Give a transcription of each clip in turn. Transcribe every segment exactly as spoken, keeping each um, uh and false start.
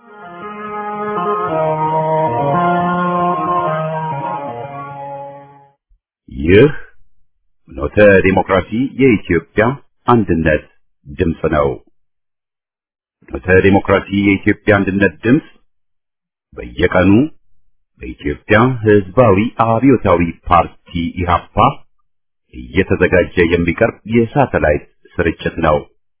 ይህ ኖተ ዲሞክራሲ የኢትዮጵያ አንድነት ድምፅ ነው። ኖተ ዲሞክራሲ የኢትዮጵያ አንድነት ድምፅ በየቀኑ በኢትዮጵያ ሕዝባዊ አብዮታዊ ፓርቲ ኢህአፓ እየተዘጋጀ የሚቀርብ የሳተላይት ስርጭት ነው።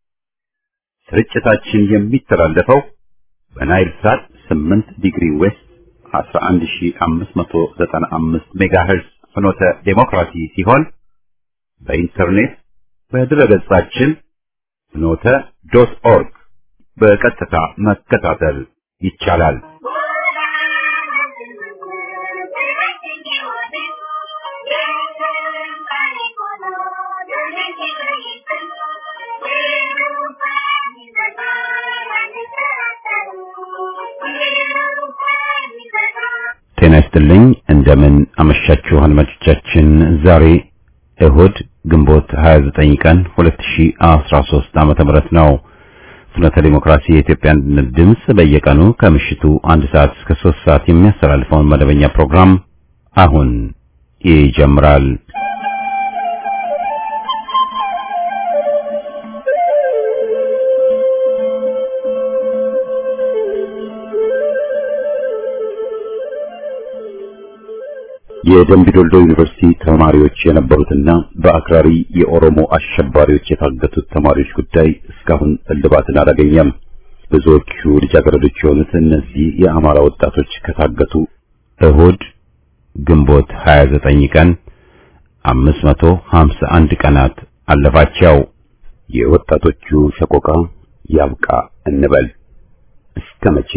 ስርጭታችን የሚተላለፈው በናይል ሳት ስምንት ዲግሪ ዌስት አስራ አንድ ሺህ አምስት መቶ ዘጠና አምስት ሜጋሄርዝ ፍኖተ ዲሞክራሲ ሲሆን በኢንተርኔት በድረገጻችን ፍኖተ ዶት ኦርግ በቀጥታ መከታተል ይቻላል። ጤና ይስጥልኝ። እንደምን አመሻችሁ አድማጮቻችን። ዛሬ እሁድ ግንቦት ሃያ ዘጠኝ ቀን ሁለት ሺህ አስራ ሶስት ዓመተ ምህረት ነው። ፍኖተ ዲሞክራሲ የኢትዮጵያ አንድነት ድምፅ በየቀኑ ከምሽቱ አንድ ሰዓት እስከ ሶስት ሰዓት የሚያስተላልፈውን መደበኛ ፕሮግራም አሁን ይጀምራል። የደምቢዶሎ ዩኒቨርሲቲ ተማሪዎች የነበሩትና በአክራሪ የኦሮሞ አሸባሪዎች የታገቱት ተማሪዎች ጉዳይ እስካሁን እልባትን አላገኘም። ብዙዎቹ ልጃገረዶች የሆኑት እነዚህ የአማራ ወጣቶች ከታገቱ እሁድ ግንቦት ሃያ ዘጠኝ ቀን አምስት መቶ ሀምሳ አንድ ቀናት አለፋቸው። የወጣቶቹ ሰቆቃ ያብቃ እንበል። እስከ መቼ?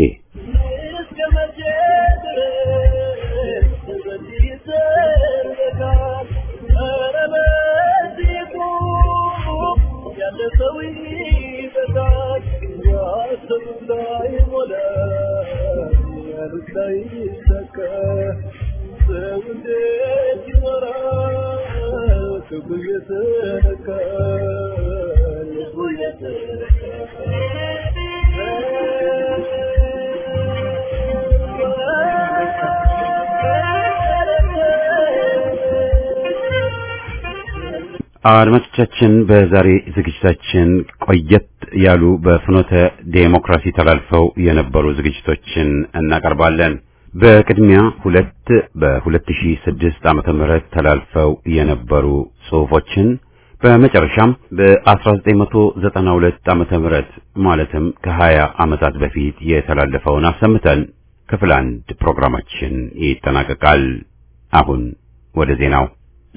አድማጮቻችን በዛሬ ዝግጅታችን ቆየት ያሉ በፍኖተ ዲሞክራሲ ተላልፈው የነበሩ ዝግጅቶችን እናቀርባለን። በቅድሚያ ሁለት በሁለት ሺህ ስድስት ዓመተ ምህረት ተላልፈው የነበሩ ጽሑፎችን በመጨረሻም በ1992 ዓመተ ምህረት ማለትም ከሀያ ዓመታት በፊት የተላለፈውን አሰምተን ክፍል አንድ ፕሮግራማችን ይጠናቀቃል። አሁን ወደ ዜናው።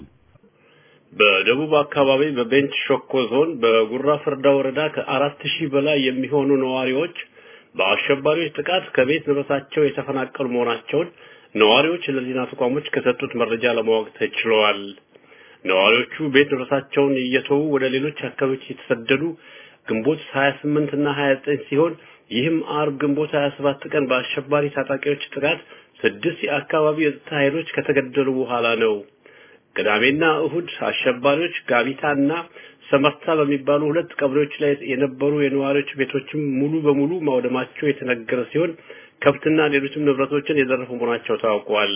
በደቡብ አካባቢ በቤንች ሾኮ ዞን በጉራ ፍርዳ ወረዳ ከአራት ሺህ በላይ የሚሆኑ ነዋሪዎች በአሸባሪዎች ጥቃት ከቤት ንብረታቸው የተፈናቀሉ መሆናቸውን ነዋሪዎች ለዜና ተቋሞች ከሰጡት መረጃ ለማወቅ ተችሏል። ነዋሪዎቹ ቤት ንብረታቸውን እየተዉ ወደ ሌሎች አካባቢዎች የተሰደዱ ግንቦት ሃያ ስምንት እና ሃያ ዘጠኝ ሲሆን ይህም አርብ ግንቦት ሃያ ሰባት ቀን በአሸባሪ ታጣቂዎች ጥቃት ስድስት የአካባቢው የጸጥታ ኃይሎች ከተገደሉ በኋላ ነው። ቅዳሜና እሁድ አሸባሪዎች ጋቢታና ሰመርታ በሚባሉ ሁለት ቀበሌዎች ላይ የነበሩ የነዋሪዎች ቤቶችም ሙሉ በሙሉ ማውደማቸው የተነገረ ሲሆን ከብትና ሌሎችም ንብረቶችን የዘረፉ መሆናቸው ታውቋል።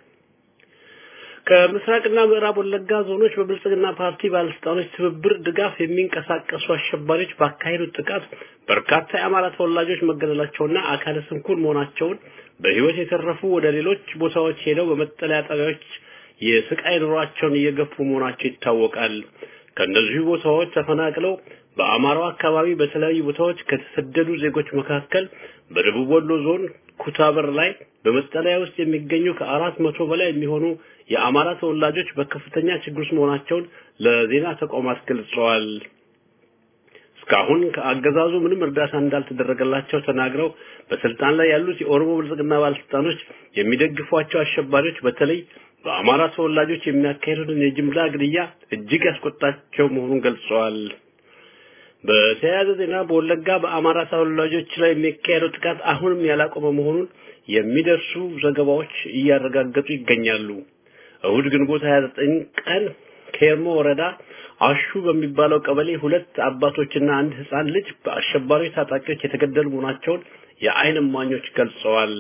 ከምስራቅና ምዕራብ ወለጋ ዞኖች በብልጽግና ፓርቲ ባለስልጣኖች ትብብር ድጋፍ የሚንቀሳቀሱ አሸባሪዎች ባካሄዱት ጥቃት በርካታ የአማራ ተወላጆች መገደላቸውና አካለ ስንኩል መሆናቸውን በህይወት የተረፉ ወደ ሌሎች ቦታዎች ሄደው በመጠለያ ጣቢያዎች የስቃይ ኑሯቸውን እየገፉ መሆናቸው ይታወቃል። ከነዚህ ቦታዎች ተፈናቅለው በአማራው አካባቢ በተለያዩ ቦታዎች ከተሰደዱ ዜጎች መካከል በደቡብ ወሎ ዞን ኩታበር ላይ በመጠለያ ውስጥ የሚገኙ ከአራት መቶ በላይ የሚሆኑ የአማራ ተወላጆች በከፍተኛ ችግር ውስጥ መሆናቸውን ለዜና ተቋማት ገልጸዋል። እስካሁን ከአገዛዙ ምንም እርዳታ እንዳልተደረገላቸው ተናግረው በስልጣን ላይ ያሉት የኦሮሞ ብልጽግና ባለስልጣኖች የሚደግፏቸው አሸባሪዎች በተለይ በአማራ ተወላጆች የሚያካሂዱትን የጅምላ ግድያ እጅግ ያስቆጣቸው መሆኑን ገልጸዋል። በተያያዘ ዜና በወለጋ በአማራ ተወላጆች ላይ የሚካሄደው ጥቃት አሁንም ያላቆመ መሆኑን የሚደርሱ ዘገባዎች እያረጋገጡ ይገኛሉ። እሁድ ግንቦት ሃያ ዘጠኝ ቀን በኬርሞ ወረዳ አሹ በሚባለው ቀበሌ ሁለት አባቶችና አንድ ህፃን ልጅ በአሸባሪ ታጣቂዎች የተገደሉ መሆናቸውን የዓይን እማኞች ገልጸዋል።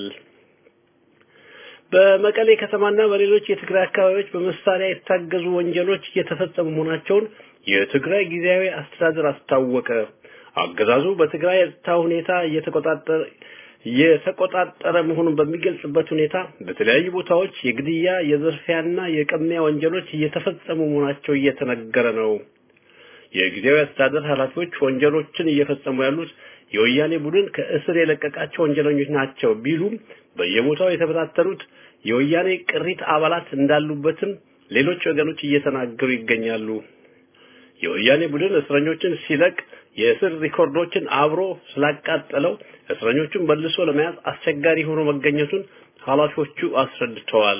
በመቀሌ ከተማና በሌሎች የትግራይ አካባቢዎች በመሳሪያ የታገዙ ወንጀሎች እየተፈጸሙ መሆናቸውን የትግራይ ጊዜያዊ አስተዳደር አስታወቀ። አገዛዙ በትግራይ የጸጥታ ሁኔታ እየተቆጣጠረ የተቆጣጠረ መሆኑን በሚገልጽበት ሁኔታ በተለያዩ ቦታዎች የግድያ የዘርፊያና የቅሚያ ወንጀሎች እየተፈጸሙ መሆናቸው እየተነገረ ነው። የጊዜያዊ አስተዳደር ኃላፊዎች ወንጀሎችን እየፈጸሙ ያሉት የወያኔ ቡድን ከእስር የለቀቃቸው ወንጀለኞች ናቸው ቢሉም በየቦታው የተበታተኑት የወያኔ ቅሪት አባላት እንዳሉበትም ሌሎች ወገኖች እየተናገሩ ይገኛሉ። የወያኔ ቡድን እስረኞችን ሲለቅ የእስር ሪኮርዶችን አብሮ ስላቃጠለው እስረኞቹን መልሶ ለመያዝ አስቸጋሪ ሆኖ መገኘቱን ኃላፊዎቹ አስረድተዋል።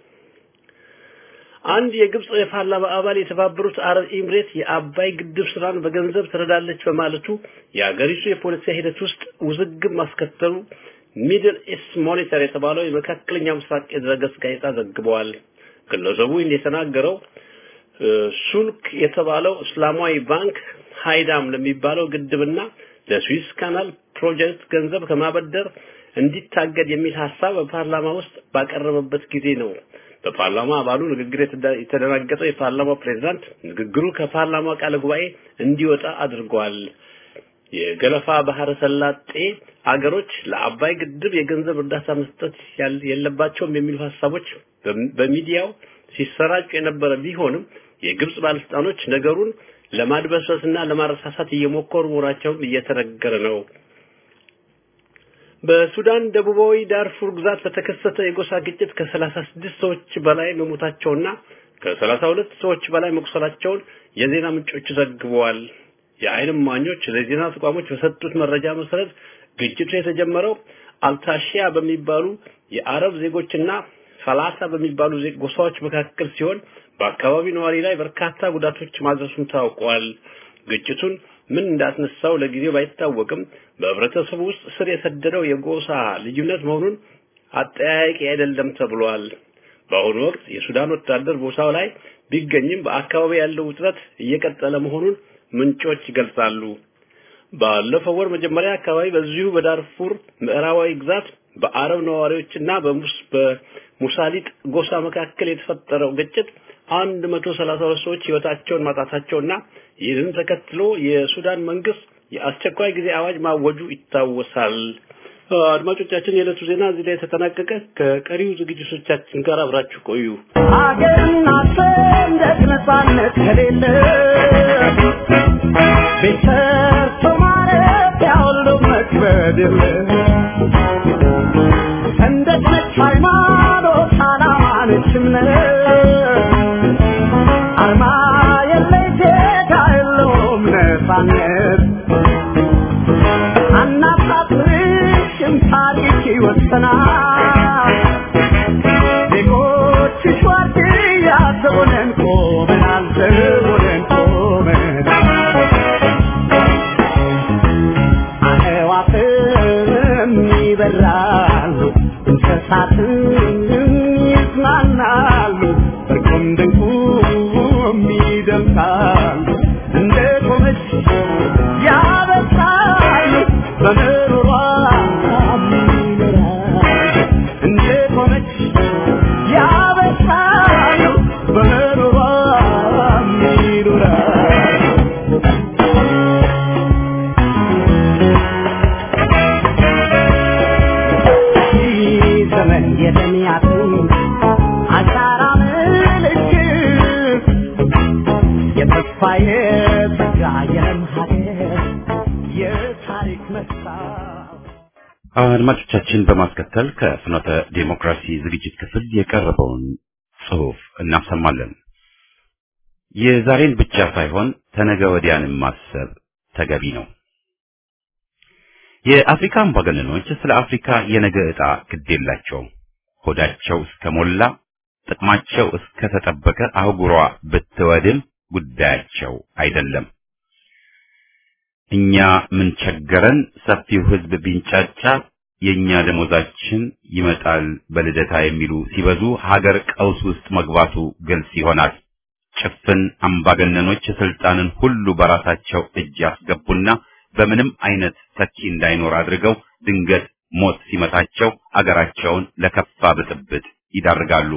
አንድ የግብጽ የፓርላማ አባል የተባበሩት አረብ ኤምሬት የአባይ ግድብ ስራን በገንዘብ ትረዳለች በማለቱ የአገሪቱ የፖለቲካ ሂደት ውስጥ ውዝግብ ማስከተሉ ሚድል ኢስት ሞኒተር የተባለው የመካከለኛው ምስራቅ የድረገጽ ጋዜጣ ዘግቧል። ግለሰቡ እንደተናገረው ሱልክ የተባለው እስላማዊ ባንክ ሃይዳም ለሚባለው ግድብና ለስዊስ ካናል ፕሮጀክት ገንዘብ ከማበደር እንዲታገድ የሚል ሐሳብ በፓርላማ ውስጥ ባቀረበበት ጊዜ ነው። በፓርላማ አባሉ ንግግር የተደናገጠው የፓርላማው ፕሬዝዳንት ንግግሩ ከፓርላማው ቃለ ጉባኤ እንዲወጣ አድርጓል። የገለፋ ባህረ ሰላጤ አገሮች ለአባይ ግድብ የገንዘብ እርዳታ መስጠት የለባቸውም የሚሉ ሐሳቦች በሚዲያው ሲሰራጩ የነበረ ቢሆንም የግብጽ ባለስልጣኖች ነገሩን ለማድበስበስና ለማረሳሳት እየሞከሩ መሆናቸውን እየተነገረ ነው። በሱዳን ደቡባዊ ዳርፉር ግዛት በተከሰተ የጎሳ ግጭት ከሰላሳ ስድስት ሰዎች በላይ መሞታቸውና ከሰላሳ ሁለት ሰዎች በላይ መቁሰላቸውን የዜና ምንጮች ዘግበዋል። የዓይን እማኞች ለዜና ተቋሞች በሰጡት መረጃ መሰረት ግጭቱ የተጀመረው አልታሺያ በሚባሉ የአረብ ዜጎችና ፈላሳ በሚባሉ ጎሳዎች መካከል ሲሆን በአካባቢው ነዋሪ ላይ በርካታ ጉዳቶች ማድረሱን ታውቋል። ግጭቱን ምን እንዳስነሳው ለጊዜው ባይታወቅም በህብረተሰቡ ውስጥ ስር የሰደደው የጎሳ ልዩነት መሆኑን አጠያያቂ አይደለም ተብሏል። በአሁኑ ወቅት የሱዳን ወታደር ቦታው ላይ ቢገኝም በአካባቢው ያለው ውጥረት እየቀጠለ መሆኑን ምንጮች ይገልጻሉ። ባለፈው ወር መጀመሪያ አካባቢ በዚሁ በዳርፉር ምዕራባዊ ግዛት በአረብ ነዋሪዎችና በሙስ በሙሳሊጥ ጎሳ መካከል የተፈጠረው ግጭት አንድ መቶ ሰላሳ ሁለት ሰዎች ህይወታቸውን ማጣታቸውና ይህንን ተከትሎ የሱዳን መንግስት የአስቸኳይ ጊዜ አዋጅ ማወጁ ይታወሳል። አድማጮቻችን የዕለቱ ዜና እዚህ ላይ ተጠናቀቀ። ከቀሪው ዝግጅቶቻችን ጋር አብራችሁ ቆዩ። አገርና ሰንደቅ ነፃነት ከሌለ ቤተሰብ ማለት ያውሎ መክበድ የለ ሰንደቅ ነች ሃይማኖት ዓላማ ነች እምነት አርማ የለሽ ዜጋ የለውም ነፃነት አናሳፍርሽም ታሪክ ይወሰናል ዜጎችሽ ዋርድያ ዘቦነን ቆመናል ዘቦነን ቆመናል አዕዋፍም ይበራሉ እንስሳትም ይዝናናሉ በርቁም ድንቁም ይደምቃሉ እንደ ቆመች ያበሳሉ በምሮሯ ይኖራሉ እንደ ቆመች ያበሳሉ በምሮሯ ይኖራሉ ዘመን የደሚያቱ አሻራ ምልክት የተስፋዬ ጸጋ የመሀደር የታሪክ መስታወት። አድማጮቻችን በማስከተል ከፍኖተ ዲሞክራሲ ዝግጅት ክፍል የቀረበውን ጽሑፍ እናሰማለን። የዛሬን ብቻ ሳይሆን ተነገ ወዲያንም ማሰብ ተገቢ ነው። የአፍሪካ አምባገነኖች ስለ አፍሪካ የነገ ዕጣ ግድ የላቸውም። ሆዳቸው እስከሞላ ጥቅማቸው እስከተጠበቀ አህጉሯ ብትወድም ጉዳያቸው አይደለም። እኛ ምን ቸገረን ሰፊው ህዝብ ቢንጫጫ የኛ ደሞዛችን ይመጣል በልደታ የሚሉ ሲበዙ ሀገር ቀውስ ውስጥ መግባቱ ግልጽ ይሆናል። ጭፍን አምባገነኖች ስልጣንን ሁሉ በራሳቸው እጅ ያስገቡና በምንም አይነት ተኪ እንዳይኖር አድርገው ድንገት ሞት ሲመታቸው አገራቸውን ለከፋ ብጥብጥ ይዳርጋሉ።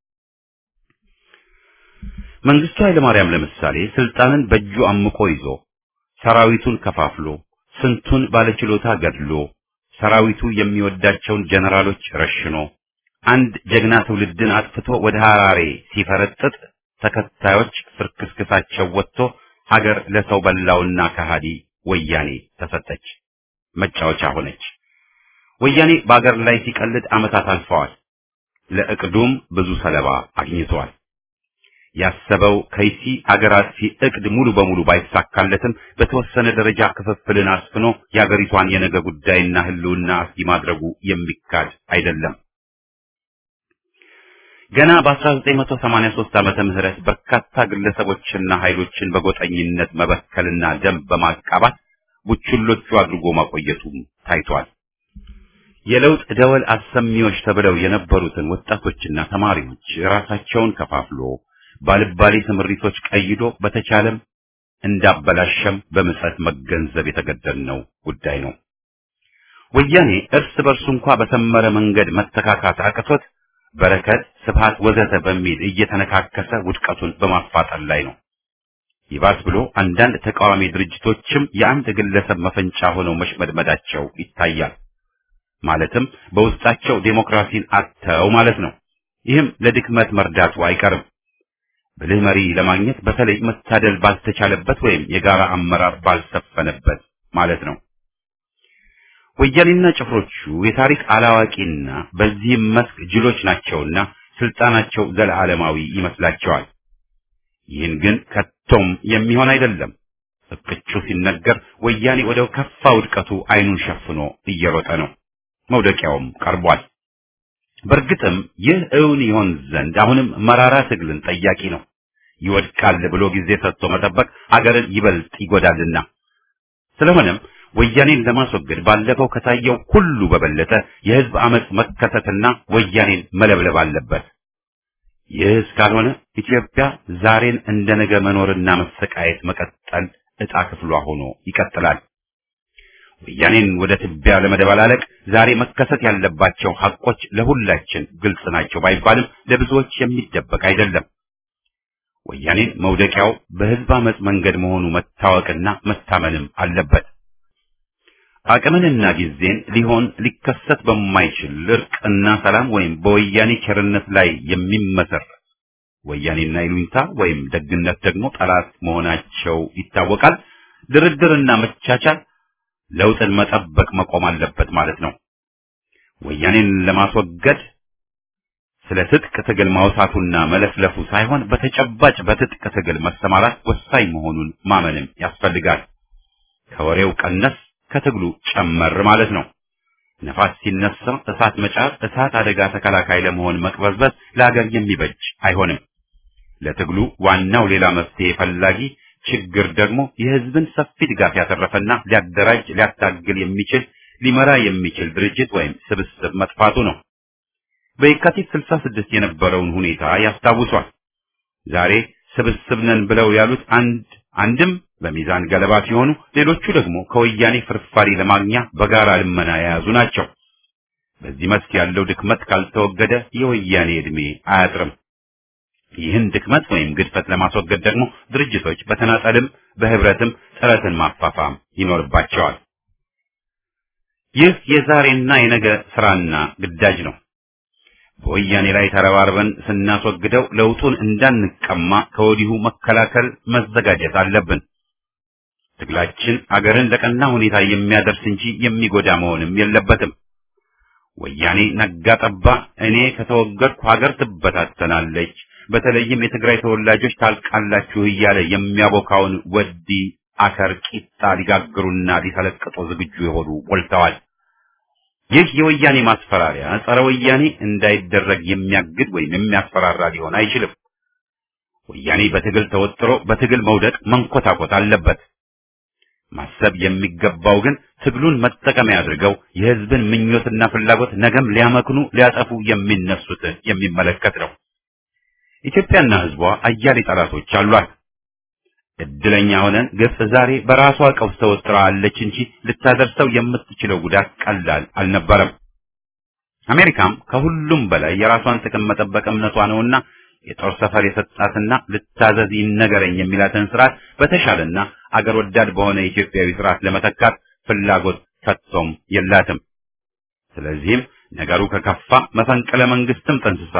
መንግስቱ ኃይለማርያም ለምሳሌ ስልጣንን በእጁ አምቆ ይዞ ሰራዊቱን ከፋፍሎ ስንቱን ባለችሎታ ገድሎ ሰራዊቱ የሚወዳቸውን ጀነራሎች ረሽኖ አንድ ጀግና ትውልድን አጥፍቶ ወደ ሐራሬ ሲፈረጥጥ ተከታዮች ፍርክስክሳቸው ወጥቶ ሀገር ለሰው በላውና ከሃዲ ወያኔ ተሰጠች፣ መጫወቻ ሆነች። ወያኔ በአገር ላይ ሲቀልድ ዓመታት አልፈዋል። ለእቅዱም ብዙ ሰለባ አግኝቷል። ያሰበው ከይሲ አገር አጥፊ እቅድ ሙሉ በሙሉ ባይሳካለትም በተወሰነ ደረጃ ክፍፍልን አስፍኖ የአገሪቷን የነገ ጉዳይና ህልውና አስጊ ማድረጉ የሚካድ አይደለም። ገና በ1983 ዓመተ ምህረት በርካታ ግለሰቦችና ኃይሎችን በጎጠኝነት መበከልና ደም በማቃባት ቡችሎቹ አድርጎ ማቆየቱም ታይቷል። የለውጥ ደወል አሰሚዎች ተብለው የነበሩትን ወጣቶችና ተማሪዎች ራሳቸውን ከፋፍሎ ባልባሌ ስምሪቶች ቀይዶ በተቻለም እንዳበላሸም በምጸት መገንዘብ የተገደልነው ጉዳይ ነው። ወያኔ እርስ በርሱ እንኳን በሰመረ መንገድ መተካካት አቅቶት በረከት፣ ስብሃት ወዘተ በሚል እየተነካከሰ ውድቀቱን በማፋጠን ላይ ነው። ይባስ ብሎ አንዳንድ ተቃዋሚ ድርጅቶችም የአንድ ግለሰብ መፈንጫ ሆነው መሽመድመዳቸው ይታያል። ማለትም በውስጣቸው ዴሞክራሲን አጥተው ማለት ነው። ይህም ለድክመት መርዳቱ አይቀርም። ብልህ መሪ ለማግኘት በተለይ መታደል ባልተቻለበት ወይም የጋራ አመራር ባልሰፈነበት ማለት ነው። ወያኔና ጭፍሮቹ የታሪክ አላዋቂና በዚህም መስክ ጅሎች ናቸውና ስልጣናቸው ዘላለማዊ ይመስላቸዋል። ይህን ግን ከቶም የሚሆን አይደለም። እቅጩ ሲነገር ወያኔ ወደ ከፋ ውድቀቱ አይኑን ሸፍኖ እየሮጠ ነው። መውደቂያውም ቀርቧል። በእርግጥም ይህ እውን ይሆን ዘንድ አሁንም መራራ ትግልን ጠያቂ ነው። ይወድቃል ብሎ ጊዜ ሰጥቶ መጠበቅ አገርን ይበልጥ ይጎዳልና ስለሆነም ወያኔን ለማስወገድ ባለፈው ከታየው ሁሉ በበለጠ የህዝብ አመጽ መከተትና ወያኔን መለብለብ አለበት። ይህ እስካልሆነ ኢትዮጵያ ዛሬን እንደነገ መኖርና መሰቃየት መቀጠል ዕጣ ክፍሏ ሆኖ ይቀጥላል። ወያኔን ወደ ትቢያ ለመደባላለቅ ዛሬ መከሰት ያለባቸው ሐቆች ለሁላችን ግልጽ ናቸው ባይባልም ለብዙዎች የሚደበቅ አይደለም። ወያኔን መውደቂያው በህዝብ አመጽ መንገድ መሆኑ መታወቅና መታመንም አለበት። አቅምንና ጊዜን ሊሆን ሊከሰት በማይችል እርቅና ሰላም ወይም በወያኔ ቸርነት ላይ የሚመሰረት ወያኔና ይሉኝታ ወይም ደግነት ደግሞ ጠላት መሆናቸው ይታወቃል። ድርድርና መቻቻል ለውጥን መጠበቅ መቆም አለበት ማለት ነው። ወያኔን ለማስወገድ ስለ ትጥቅ ትግል ማውሳቱና መለፍለፉ ሳይሆን በተጨባጭ በትጥቅ ትግል መሰማራት ወሳኝ መሆኑን ማመንም ያስፈልጋል። ከወሬው ቀነስ ከትግሉ ጨመር ማለት ነው። ነፋስ ሲነሳ እሳት መጫር፣ እሳት አደጋ ተከላካይ ለመሆን መቅበዝበዝ ለሀገር የሚበጅ አይሆንም። ለትግሉ ዋናው ሌላ መፍትሄ ፈላጊ ችግር ደግሞ የህዝብን ሰፊ ድጋፍ ያተረፈና ሊያደራጅ ሊያታግል የሚችል ሊመራ የሚችል ድርጅት ወይም ስብስብ መጥፋቱ ነው። በየካቲት ስልሳ ስድስት የነበረውን ሁኔታ ያስታውሷል። ዛሬ ስብስብ ነን ብለው ያሉት አንድ አንድም በሚዛን ገለባ ሲሆኑ፣ ሌሎቹ ደግሞ ከወያኔ ፍርፋሪ ለማግኛ በጋራ ልመና የያዙ ናቸው። በዚህ መስክ ያለው ድክመት ካልተወገደ የወያኔ ዕድሜ አያጥርም። ይህን ድክመት ወይም ግድፈት ለማስወገድ ደግሞ ድርጅቶች በተናጠልም በህብረትም ጥረትን ማፋፋም ይኖርባቸዋል። ይህ የዛሬና የነገ ስራና ግዳጅ ነው። በወያኔ ላይ ተረባርበን ስናስወግደው ለውጡን እንዳንቀማ ከወዲሁ መከላከል መዘጋጀት አለብን። ትግላችን አገርን ለቀና ሁኔታ የሚያደርስ እንጂ የሚጎዳ መሆንም የለበትም። ወያኔ ነጋ ጠባ እኔ ከተወገድኩ ሀገር ትበታተናለች፣ በተለይም የትግራይ ተወላጆች ታልቃላችሁ እያለ የሚያቦካውን ወዲ አከር ቂጣ ሊጋግሩና ሊሰለቅጡ ዝግጁ የሆኑ ሞልተዋል። ይህ የወያኔ ማስፈራሪያ ጸረ ወያኔ እንዳይደረግ የሚያግድ ወይም የሚያስፈራራ ሊሆን አይችልም። ወያኔ በትግል ተወጥሮ በትግል መውደቅ መንኮታኮት አለበት። ማሰብ የሚገባው ግን ትግሉን መጠቀሚያ አድርገው የህዝብን ምኞትና ፍላጎት ነገም ሊያመክኑ ሊያጠፉ የሚነሱትን የሚመለከት ነው። ኢትዮጵያና ህዝቧ አያሌ ጠላቶች አሏት። እድለኛ ሆነን ግብጽ ዛሬ በራሷ ቀውስ ተወጥራ አለች እንጂ ልታደርሰው የምትችለው ጉዳት ቀላል አልነበረም። አሜሪካም ከሁሉም በላይ የራሷን ጥቅም መጠበቅ እምነቷ ነውና የጦር ሰፈር የሰጣትና ልታዘዝ ይነገረኝ የሚላትን ስርዓት በተሻለና አገር ወዳድ በሆነ ኢትዮጵያዊ ስርዓት ለመተካት ፍላጎት ከቶም የላትም። ስለዚህም ነገሩ ከከፋ መፈንቅለ መንግስትም ጠንስሳ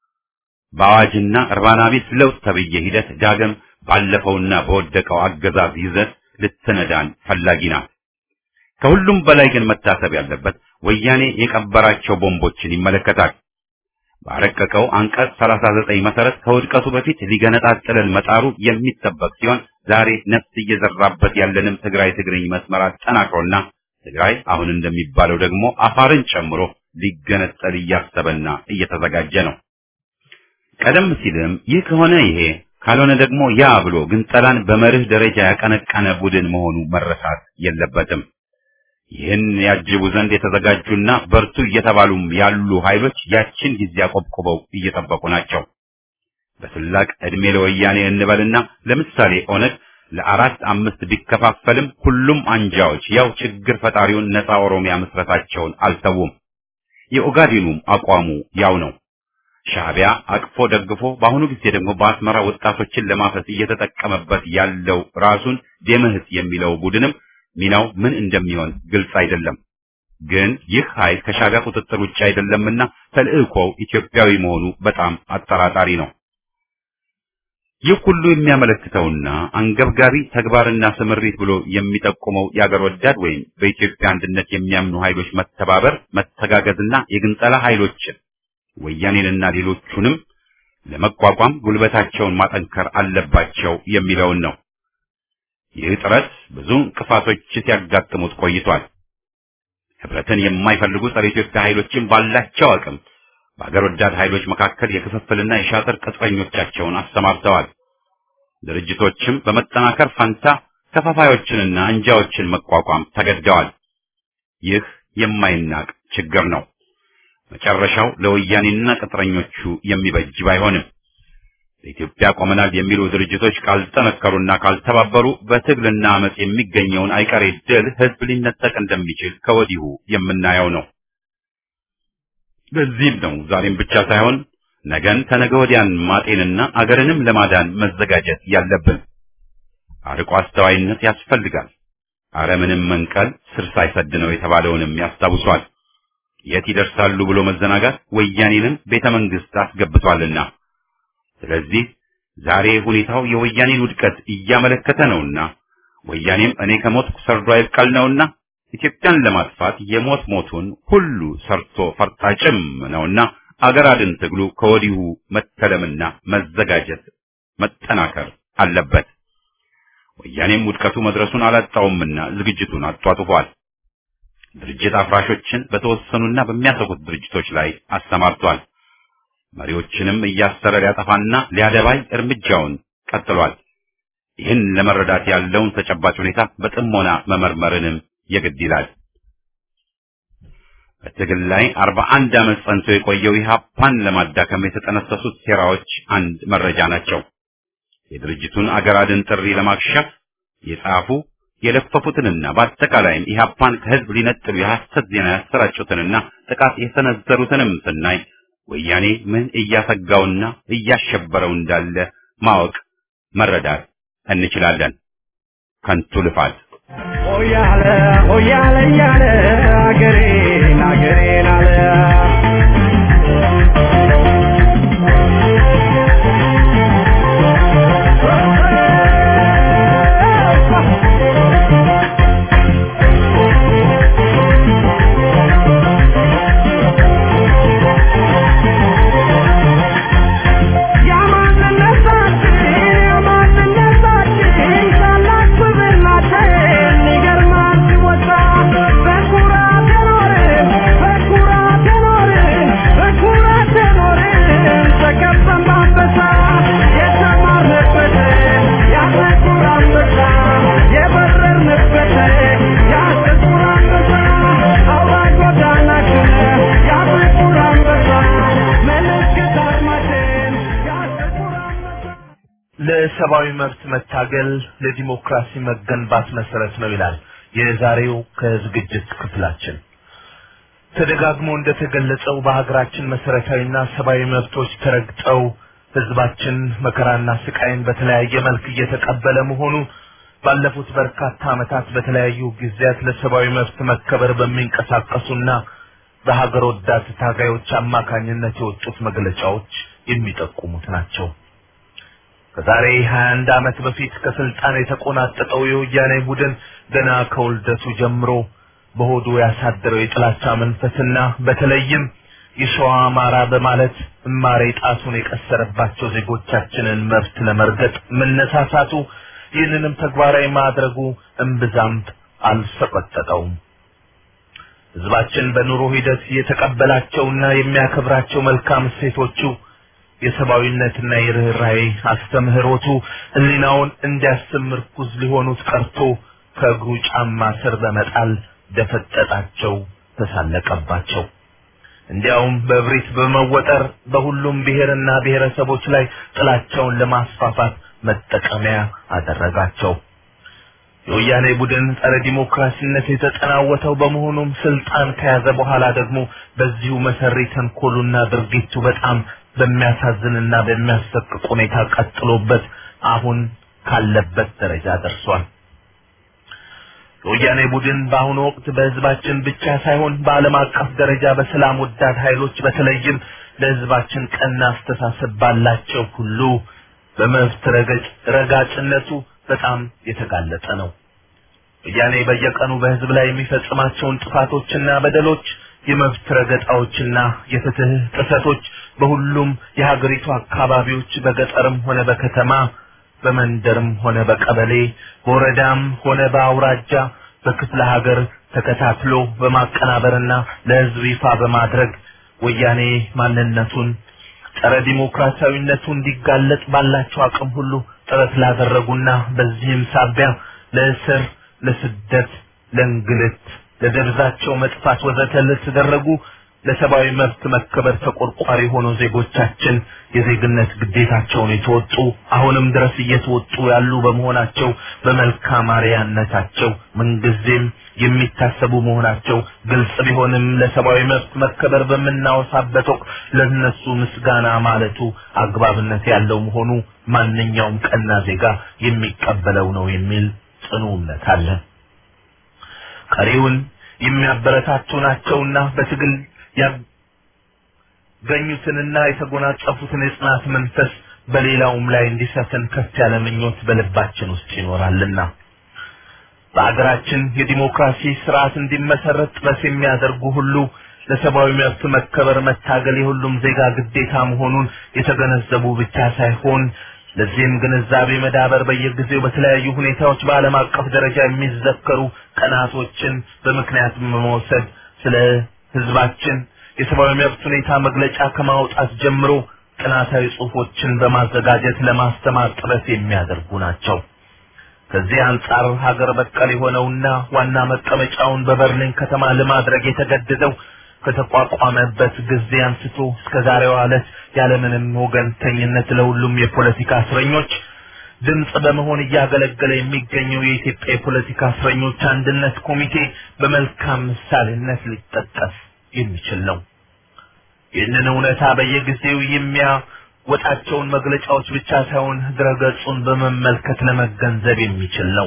በአዋጅና እርባና ቢስ ለውጥ ተብዬ ሂደት ዳግም ባለፈውና በወደቀው አገዛዝ ይዘት ልትነዳን ፈላጊ ናት። ከሁሉም በላይ ግን መታሰብ ያለበት ወያኔ የቀበራቸው ቦምቦችን ይመለከታል። ባረቀቀው አንቀጽ ሰላሳ ዘጠኝ መሰረት ከውድቀቱ በፊት ሊገነጣጥለን መጣሩ የሚጠበቅ ሲሆን ዛሬ ነፍስ እየዘራበት ያለንም ትግራይ ትግርኝ መስመር አጠናክሮና ትግራይ አሁን እንደሚባለው ደግሞ አፋርን ጨምሮ ሊገነጠል እያሰበና እየተዘጋጀ ነው። ቀደም ሲልም ይህ ከሆነ ይሄ ካልሆነ ደግሞ ያ ብሎ ግንጠላን በመርህ ደረጃ ያቀነቀነ ቡድን መሆኑ መረሳት የለበትም። ይህን ያጅቡ ዘንድ የተዘጋጁና በርቱ እየተባሉም ያሉ ኃይሎች ያችን ጊዜ አቆብቁበው እየጠበቁ ናቸው። በስላቅ እድሜ ለወያኔ እንበልና ለምሳሌ ኦነግ ለአራት አምስት ቢከፋፈልም ሁሉም አንጃዎች ያው ችግር ፈጣሪውን ነፃ ኦሮሚያ መስረታቸውን አልተውም። የኦጋዴኑም አቋሙ ያው ነው። ሻዕቢያ አቅፎ ደግፎ በአሁኑ ጊዜ ደግሞ በአስመራ ወጣቶችን ለማፈስ እየተጠቀመበት ያለው ራሱን ደምህት የሚለው ቡድንም ሚናው ምን እንደሚሆን ግልጽ አይደለም። ግን ይህ ኃይል ከሻዕቢያ ቁጥጥር ውጭ አይደለምና ተልእኮው ኢትዮጵያዊ መሆኑ በጣም አጠራጣሪ ነው። ይህ ሁሉ የሚያመለክተውና አንገብጋቢ ተግባርና ስምሪት ብሎ የሚጠቁመው የአገር ወዳድ ወይም በኢትዮጵያ አንድነት የሚያምኑ ኃይሎች መተባበር፣ መተጋገዝና የግንጠላ ኃይሎችን ወያኔንና ሌሎቹንም ለመቋቋም ጉልበታቸውን ማጠንከር አለባቸው የሚለውን ነው። ይህ ጥረት ብዙ እንቅፋቶች ሲያጋጥሙት ቆይቷል። ህብረትን የማይፈልጉ ጸረ ኢትዮጵያ ኃይሎችን ባላቸው አቅም በአገር ወዳድ ኃይሎች መካከል የክፍፍልና የሻጥር ቅጥረኞቻቸውን አሰማርተዋል። ድርጅቶችም በመጠናከር ፈንታ ከፋፋዮችንና አንጃዎችን መቋቋም ተገደዋል። ይህ የማይናቅ ችግር ነው። መጨረሻው ለወያኔና ቅጥረኞቹ የሚበጅ ባይሆንም ለኢትዮጵያ ቆመናል የሚሉ ድርጅቶች ካልጠነከሩና ካልተባበሩ በትግልና አመጽ የሚገኘውን አይቀሬ ድል ህዝብ ሊነጠቅ እንደሚችል ከወዲሁ የምናየው ነው። በዚህም ነው ዛሬም ብቻ ሳይሆን ነገን ተነገ ወዲያን ማጤንና አገርንም ለማዳን መዘጋጀት ያለብን። አርቆ አስተዋይነት ያስፈልጋል። አረምንም መንቀል ስር ሳይሰድ ነው የተባለውንም ያስታውሷል። የት ይደርሳሉ ብሎ መዘናጋት ወያኔንም ቤተ መንግስት አስገብቷልና። ስለዚህ ዛሬ ሁኔታው የወያኔን ውድቀት እያመለከተ ነውና ወያኔም እኔ ከሞትኩ ሰርዶ አይብቀል ነውና ኢትዮጵያን ለማጥፋት የሞት ሞቱን ሁሉ ሰርቶ ፈርጣጭም ነውና አገር አድን ትግሉ ከወዲሁ መተለምና መዘጋጀት መጠናከር አለበት። ወያኔም ውድቀቱ መድረሱን አላጣውምና ዝግጅቱን አጧጡፏል። ድርጅት አፍራሾችን በተወሰኑና በሚያሰጉት ድርጅቶች ላይ አሰማርቷል። መሪዎችንም እያሰረ ሊያጠፋና ሊያደባይ እርምጃውን ቀጥሏል። ይህን ለመረዳት ያለውን ተጨባጭ ሁኔታ በጥሞና መመርመርንም የግድ ይላል። በትግል ላይ አርባ አንድ ዓመት ጸንቶ የቆየው ኢህአፓን ለማዳከም የተጠነሰሱት ሴራዎች አንድ መረጃ ናቸው። የድርጅቱን አገር አድን ጥሪ ለማክሸፍ የጻፉ የለፈፉትንና በአጠቃላይም ኢህአፓን ከህዝብ ሊነጥሉ የሐሰት ዜና ያሰራጩትንና ጥቃት የሰነዘሩትንም ስናይ ወያኔ ምን እያሰጋውና እያሸበረው እንዳለ ማወቅ መረዳት እንችላለን። ከንቱ ልፋት ሆያለ ሆያለ ያለ አገሬን አገሬን አለ በኩራት የኖረ ለሰብአዊ መብት መታገል ለዲሞክራሲ መገንባት መሰረት ነው ይላል የዛሬው ከዝግጅት ክፍላችን። ተደጋግሞ እንደተገለጸው በሀገራችን መሰረታዊና ሰብአዊ መብቶች ተረግጠው ህዝባችን መከራና ስቃይን በተለያየ መልክ እየተቀበለ መሆኑ ባለፉት በርካታ ዓመታት በተለያዩ ጊዜያት ለሰብአዊ መብት መከበር በሚንቀሳቀሱና በሀገር ወዳድ ታጋዮች አማካኝነት የወጡት መግለጫዎች የሚጠቁሙት ናቸው። ከዛሬ ሃያ አንድ ዓመት በፊት ከስልጣን የተቆናጠጠው የወያኔ ቡድን ገና ከውልደቱ ጀምሮ በሆዱ ያሳደረው የጥላቻ መንፈስና በተለይም የሸዋ አማራ በማለት እማሬ ጣቱን የቀሰረባቸው ዜጎቻችንን መብት ለመርገጥ መነሳሳቱ ይህንንም ተግባራዊ ማድረጉ እምብዛም አልሰቀጠጠውም። ህዝባችን በኑሮ ሂደት የተቀበላቸውና የሚያከብራቸው መልካም እሴቶቹ የሰብአዊነትና የርህራሄ አስተምህሮቱ ህሊናውን እንዲያስተምር ኩዝ ሊሆኑት ቀርቶ ከእግሩ ጫማ ስር በመጣል ደፈጠጣቸው፣ ተሳለቀባቸው። እንዲያውም በብሪት በመወጠር በሁሉም ብሔርና ብሔረሰቦች ላይ ጥላቻውን ለማስፋፋት መጠቀሚያ አደረጋቸው። የወያኔ ቡድን ጸረ ዲሞክራሲነት የተጠናወተው በመሆኑም ስልጣን ከያዘ በኋላ ደግሞ በዚሁ መሰሪ ተንኮሉና ድርጊቱ በጣም በሚያሳዝንና በሚያሰቅቅ ሁኔታ ቀጥሎበት አሁን ካለበት ደረጃ ደርሷል። የወያኔ ቡድን በአሁኑ ወቅት በህዝባችን ብቻ ሳይሆን በዓለም አቀፍ ደረጃ በሰላም ወዳድ ኃይሎች በተለይም ለህዝባችን ቀና አስተሳሰብ ባላቸው ሁሉ በመብት ረገጭ ረጋጭነቱ በጣም የተጋለጠ ነው። ወያኔ በየቀኑ በህዝብ ላይ የሚፈጽማቸውን ጥፋቶችና በደሎች፣ የመብት ረገጣዎችና የፍትህ ጥሰቶች በሁሉም የሀገሪቱ አካባቢዎች በገጠርም ሆነ በከተማ በመንደርም ሆነ በቀበሌ በወረዳም ሆነ በአውራጃ በክፍለ ሀገር ተከታትሎ በማቀናበርና ለህዝብ ይፋ በማድረግ ወያኔ ማንነቱን ጸረ ዲሞክራሲያዊነቱ እንዲጋለጥ ባላቸው አቅም ሁሉ ጥረት ላደረጉና በዚህም ሳቢያ ለእስር፣ ለስደት፣ ለእንግልት፣ ለደብዛቸው መጥፋት ወዘተ ለተደረጉ ለሰብአዊ መብት መከበር ተቆርቋሪ ሆኖ ዜጎቻችን የዜግነት ግዴታቸውን የተወጡ አሁንም ድረስ እየተወጡ ያሉ በመሆናቸው በመልካም አርአያነታቸው ምንጊዜም የሚታሰቡ መሆናቸው ግልጽ ቢሆንም ለሰብአዊ መብት መከበር በመናወሳበት ወቅት ለነሱ ምስጋና ማለቱ አግባብነት ያለው መሆኑ ማንኛውም ቀና ዜጋ የሚቀበለው ነው የሚል ጽኑ እምነት አለ። ቀሪውን የሚያበረታቱ ናቸውና በትግል ያገኙትንና የተጎናጸፉትን የጽናት መንፈስ በሌላውም ላይ እንዲሰፍን ከፍ ያለ ምኞት በልባችን ውስጥ ይኖራልና በአገራችን የዲሞክራሲ ስርዓት እንዲመሰረት ጥረት የሚያደርጉ ሁሉ ለሰብአዊ መብት መከበር መታገል የሁሉም ዜጋ ግዴታ መሆኑን የተገነዘቡ ብቻ ሳይሆን ለዚህም ግንዛቤ መዳበር በየጊዜው በተለያዩ ሁኔታዎች በዓለም አቀፍ ደረጃ የሚዘከሩ ቀናቶችን በምክንያት በመውሰድ ስለ ህዝባችን የሰብአዊ መብት ሁኔታ መግለጫ ከማውጣት ጀምሮ ጥናታዊ ጽሑፎችን በማዘጋጀት ለማስተማር ጥረት የሚያደርጉ ናቸው። ከዚህ አንጻር ሀገር በቀል የሆነውና ዋና መቀመጫውን በበርሊን ከተማ ለማድረግ የተገደደው ከተቋቋመበት ጊዜ አንስቶ እስከ ዛሬው ዕለት ያለምንም ወገንተኝነት ለሁሉም የፖለቲካ እስረኞች ድምጽ በመሆን እያገለገለ የሚገኘው የኢትዮጵያ የፖለቲካ እስረኞች አንድነት ኮሚቴ በመልካም ምሳሌነት ሊጠቀስ የሚችል ነው። ይህንን እውነታ በየጊዜው የሚያወጣቸውን መግለጫዎች ብቻ ሳይሆን ድረገጹን በመመልከት ለመገንዘብ የሚችል ነው።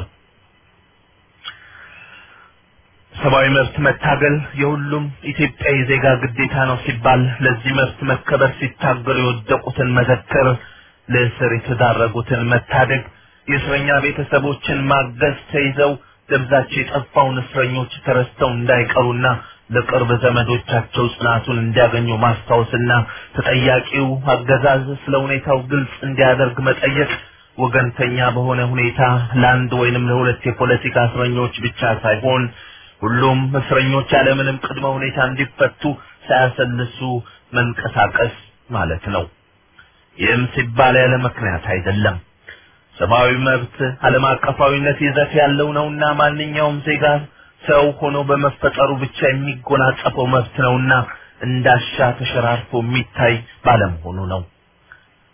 ሰብአዊ መብት መታገል የሁሉም ኢትዮጵያዊ ዜጋ ግዴታ ነው ሲባል ለዚህ መብት መከበር ሲታገሉ የወደቁትን መዘከር፣ ለእስር የተዳረጉትን መታደግ፣ የእስረኛ ቤተሰቦችን ማገዝ፣ ተይዘው ደብዛቸው የጠፋውን እስረኞች ተረስተው እንዳይቀሩና ለቅርብ ዘመዶቻቸው ጽናቱን እንዲያገኙ ማስታወስና ተጠያቂው አገዛዝ ስለ ሁኔታው ግልጽ እንዲያደርግ መጠየቅ ወገንተኛ በሆነ ሁኔታ ለአንድ ወይንም ለሁለት የፖለቲካ እስረኞች ብቻ ሳይሆን ሁሉም እስረኞች ያለምንም ቅድመ ሁኔታ እንዲፈቱ ሳያሰልሱ መንቀሳቀስ ማለት ነው። ይህም ሲባል ያለ ምክንያት አይደለም። ሰብአዊ መብት ዓለም አቀፋዊነት ይዘት ያለው ነውና ማንኛውም ዜጋ ሰው ሆኖ በመፈጠሩ ብቻ የሚጎናጸፈው መብት ነውና እንዳሻ ተሸራርፎ የሚታይ ባለመሆኑ ነው።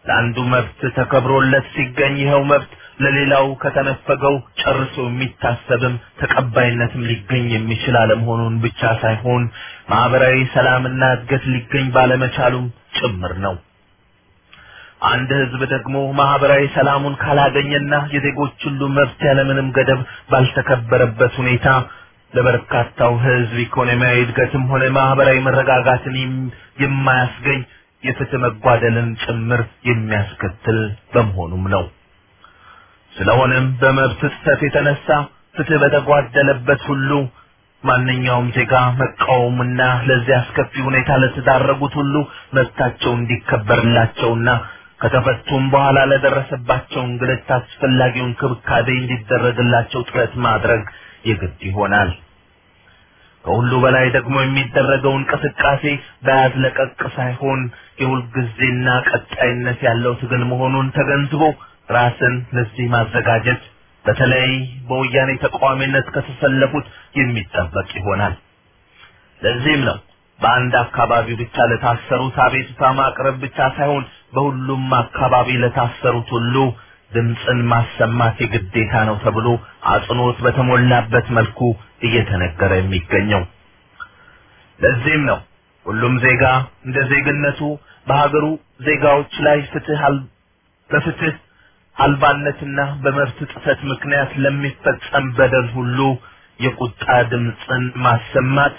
ለአንዱ መብት ተከብሮለት ሲገኝ ይኸው መብት ለሌላው ከተነፈገው ጨርሶ የሚታሰብም ተቀባይነትም ሊገኝ የሚችል አለመሆኑን ብቻ ሳይሆን ማህበራዊ ሰላምና እድገት ሊገኝ ባለመቻሉም ጭምር ነው። አንድ ህዝብ ደግሞ ማህበራዊ ሰላሙን ካላገኘና የዜጎች ሁሉ መብት ያለምንም ገደብ ባልተከበረበት ሁኔታ ለበርካታው ህዝብ ኢኮኖሚያዊ እድገትም ሆነ ማህበራዊ መረጋጋትን የማያስገኝ የፍትህ መጓደልን ጭምር የሚያስከትል በመሆኑም ነው። ስለሆነም በመብት ጥሰት የተነሳ ፍትህ በተጓደለበት ሁሉ ማንኛውም ዜጋ መቃወምና ለዚህ አስከፊ ሁኔታ ለተዳረጉት ሁሉ መብታቸው እንዲከበርላቸውና ከተፈቱም በኋላ ለደረሰባቸው እንግልት አስፈላጊውን ክብካቤ እንዲደረግላቸው ጥረት ማድረግ የግድ ይሆናል። ከሁሉ በላይ ደግሞ የሚደረገው እንቅስቃሴ በያዝለቀቅ ሳይሆን የሁልጊዜና ቀጣይነት ያለው ትግል መሆኑን ተገንዝቦ ራስን ለዚህ ማዘጋጀት በተለይ በወያኔ ተቃዋሚነት ከተሰለፉት የሚጠበቅ ይሆናል። ለዚህም ነው በአንድ አካባቢ ብቻ ለታሰሩት አቤቱታ ማቅረብ ብቻ ሳይሆን በሁሉም አካባቢ ለታሰሩት ሁሉ ድምጽን ማሰማት የግዴታ ነው ተብሎ አጽንኦት በተሞላበት መልኩ እየተነገረ የሚገኘው። ለዚህም ነው ሁሉም ዜጋ እንደ ዜግነቱ በሀገሩ ዜጋዎች ላይ ፍትህ በፍትህ አልባነትና በመብት ጥሰት ምክንያት ለሚፈጸም በደል ሁሉ የቁጣ ድምጽን ማሰማት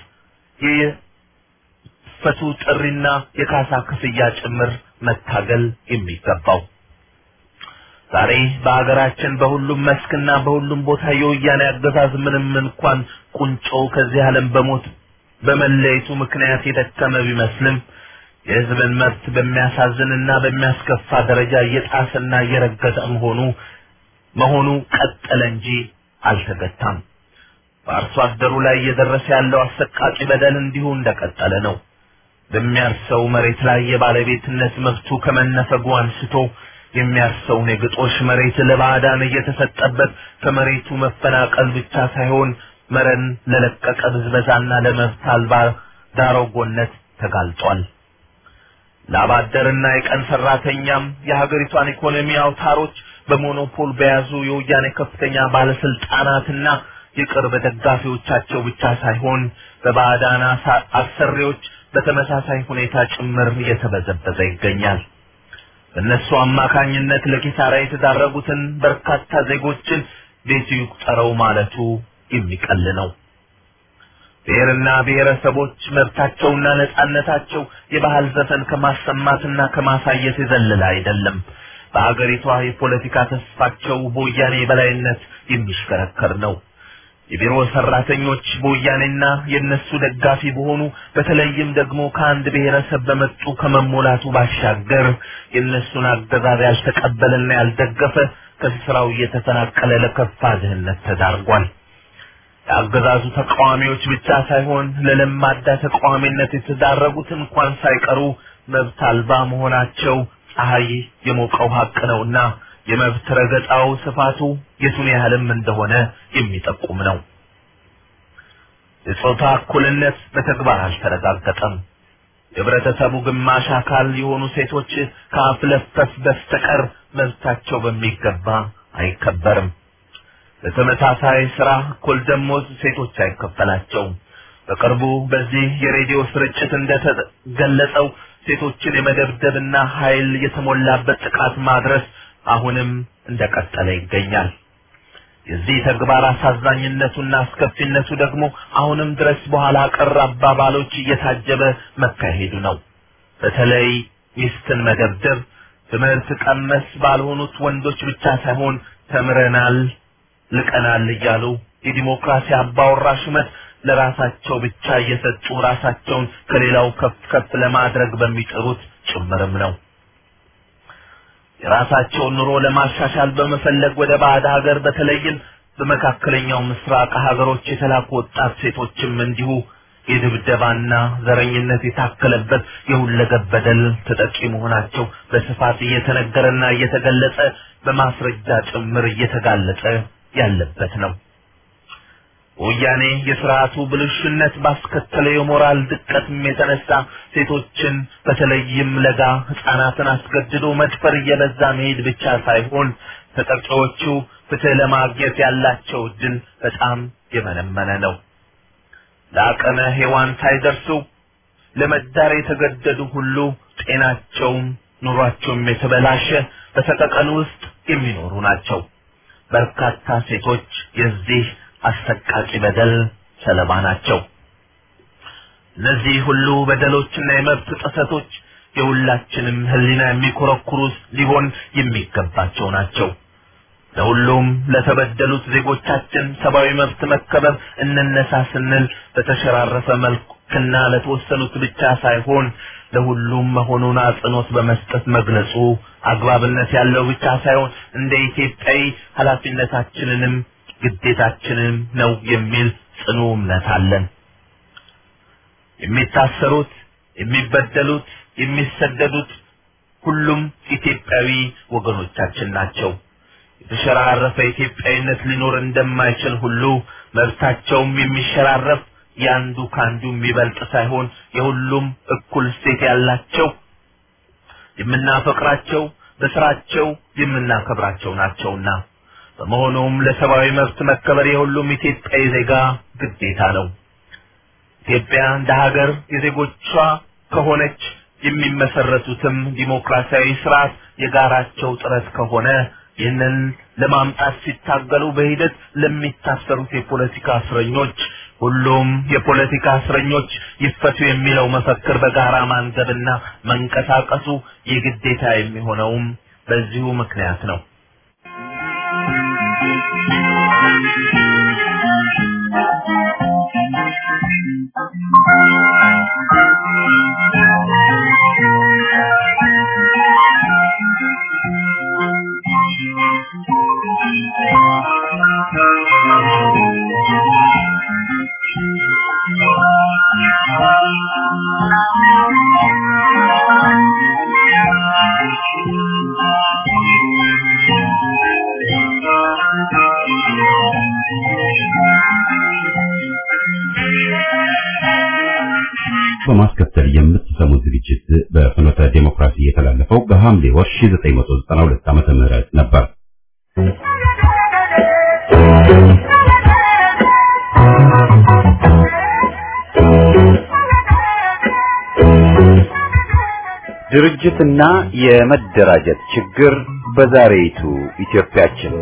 የፈቱ ጥሪና የካሳ ክፍያ ጭምር መታገል የሚገባው። ዛሬ በአገራችን በሁሉም መስክና በሁሉም ቦታ የወያኔ አገዛዝ ምንም እንኳን ቁንጮ ከዚህ ዓለም በሞት በመለየቱ ምክንያት የደከመ ቢመስልም የሕዝብን መብት በሚያሳዝንና በሚያስከፋ ደረጃ እየጣሰና እየረገጠ መሆኑ መሆኑ ቀጠለ እንጂ አልተገታም። በአርሶ አደሩ ላይ እየደረሰ ያለው አሰቃቂ በደል እንዲሁ እንደቀጠለ ነው። በሚያርሰው መሬት ላይ የባለቤትነት መብቱ ከመነፈጉ አንስቶ የሚያርሰውን የግጦሽ መሬት ለባዕዳን እየተሰጠበት ከመሬቱ መፈናቀል ብቻ ሳይሆን መረን ለለቀቀ ብዝበዛና ለመብት አልባ ዳሮጎነት ተጋልጧል። ላባደርና የቀን ሰራተኛም የሀገሪቷን ኢኮኖሚ አውታሮች በሞኖፖል በያዙ የወያኔ ከፍተኛ ባለስልጣናትና የቅርብ ደጋፊዎቻቸው ብቻ ሳይሆን በባዕዳን አሰሪዎች በተመሳሳይ ሁኔታ ጭምር እየተበዘበዘ ይገኛል። በእነሱ አማካኝነት ለኪሳራ የተዳረጉትን በርካታ ዜጎችን ቤቱ ይቁጠረው ማለቱ የሚቀል ነው። ብሔርና ብሔረሰቦች መብታቸውና ነጻነታቸው የባህል ዘፈን ከማሰማትና ከማሳየት የዘለለ አይደለም። በአገሪቷ የፖለቲካ ተስፋቸው በወያኔ በላይነት የሚሽከረከር ነው። የቢሮ ሰራተኞች በወያኔና የነሱ ደጋፊ በሆኑ በተለይም ደግሞ ከአንድ ብሔረሰብ በመጡ ከመሞላቱ ባሻገር የነሱን አገዛዝ ያልተቀበለና ያልደገፈ ከስራው እየተፈናቀለ ለከፋ ድህነት ተዳርጓል። የአገዛዙ ተቃዋሚዎች ብቻ ሳይሆን ለለማዳ ተቃዋሚነት የተዳረጉት እንኳን ሳይቀሩ መብት አልባ መሆናቸው ፀሐይ የሞቀው ሀቅ ነውና የመብት ረገጣው ስፋቱ የቱን ያህልም እንደሆነ የሚጠቁም ነው። የጾታ እኩልነት በተግባር አልተረጋገጠም። የህብረተሰቡ ግማሽ አካል የሆኑ ሴቶች ከአፍለፈፍ በስተቀር መብታቸው በሚገባ አይከበርም። ለተመሳሳይ ስራ እኩል ደሞዝ ሴቶች አይከፈላቸውም። በቅርቡ በዚህ የሬዲዮ ስርጭት እንደተገለጸው ሴቶችን የመደብደብና ኃይል የተሞላበት ጥቃት ማድረስ አሁንም እንደቀጠለ ይገኛል። የዚህ ተግባር አሳዛኝነቱና አስከፊነቱ ደግሞ አሁንም ድረስ በኋላ ቀር አባባሎች እየታጀበ መካሄዱ ነው። በተለይ ሚስትን መደብደብ ትምህርት ቀመስ ባልሆኑት ወንዶች ብቻ ሳይሆን ተምረናል ልቀናል እያሉ የዲሞክራሲ አባወራ ሹመት ለራሳቸው ብቻ እየሰጡ ራሳቸውን ከሌላው ከፍ ከፍ ለማድረግ በሚጥሩት ጭምርም ነው። የራሳቸውን ኑሮ ለማሻሻል በመፈለግ ወደ ባዕድ ሀገር በተለይም በመካከለኛው ምስራቅ ሀገሮች የተላኩ ወጣት ሴቶችም እንዲሁ የድብደባና ዘረኝነት የታከለበት የሁለገብ በደል ተጠቂ መሆናቸው በስፋት እየተነገረና እየተገለጸ በማስረጃ ጭምር እየተጋለጠ ያለበት ነው። ወያኔ የሥርዓቱ ብልሽነት ባስከተለው የሞራል ድቀትም የተነሳ ሴቶችን በተለይም ለጋ ሕፃናትን አስገድዶ መድፈር እየበዛ መሄድ ብቻ ሳይሆን ተጠቂዎቹ ፍትህ ለማግኘት ያላቸው ዕድል በጣም የመነመነ ነው። ለአቅመ ሔዋን ሳይደርሱ ለመዳር የተገደዱ ሁሉ ጤናቸውም ኑሯቸውም የተበላሸ በሰቀቀን ውስጥ የሚኖሩ ናቸው። በርካታ ሴቶች የዚህ አሰቃቂ በደል ሰለባ ናቸው። እነዚህ ሁሉ በደሎችና የመብት ጥሰቶች የሁላችንም ሕሊና የሚኮረኩሩ ሊሆን የሚገባቸው ናቸው። ለሁሉም ለተበደሉት ዜጎቻችን ሰብአዊ መብት መከበር እንነሳ ስንል በተሸራረፈ መልኩና ለተወሰኑት ብቻ ሳይሆን ለሁሉም መሆኑን አጽንኦት በመስጠት መግለጹ አግባብነት ያለው ብቻ ሳይሆን እንደ ኢትዮጵያዊ ኃላፊነታችንንም ግዴታችንም ነው የሚል ጽኑ እምነት አለን። የሚታሰሩት፣ የሚበደሉት፣ የሚሰደዱት ሁሉም ኢትዮጵያዊ ወገኖቻችን ናቸው። የተሸራረፈ ኢትዮጵያዊነት ሊኖር እንደማይችል ሁሉ መብታቸውም የሚሸራረፍ ያንዱ ካንዱ የሚበልጥ ሳይሆን የሁሉም እኩል እሴት ያላቸው የምናፈቅራቸው በስራቸው የምናከብራቸው ናቸውና በመሆኑም ለሰብአዊ መብት መከበር የሁሉም ኢትዮጵያዊ ዜጋ ግዴታ ነው። ኢትዮጵያ እንደ ሀገር የዜጎቿ ከሆነች የሚመሰረቱትም ዲሞክራሲያዊ ስርዓት የጋራቸው ጥረት ከሆነ ይህንን ለማምጣት ሲታገሉ በሂደት ለሚታሰሩት የፖለቲካ እስረኞች ሁሉም የፖለቲካ እስረኞች ይፈቱ የሚለው መፈክር በጋራ ማንገብና መንቀሳቀሱ የግዴታ የሚሆነውም በዚሁ ምክንያት ነው። በማስከተል የምትሰሙት ዝግጅት በፍኖተ ዲሞክራሲ የተላለፈው በሐምሌ ወር ሺህ ዘጠኝ መቶ ዘጠና ሁለት ዓመተ ምህረት ነበር። ድርጅትና የመደራጀት ችግር በዛሬይቱ ኢትዮጵያችን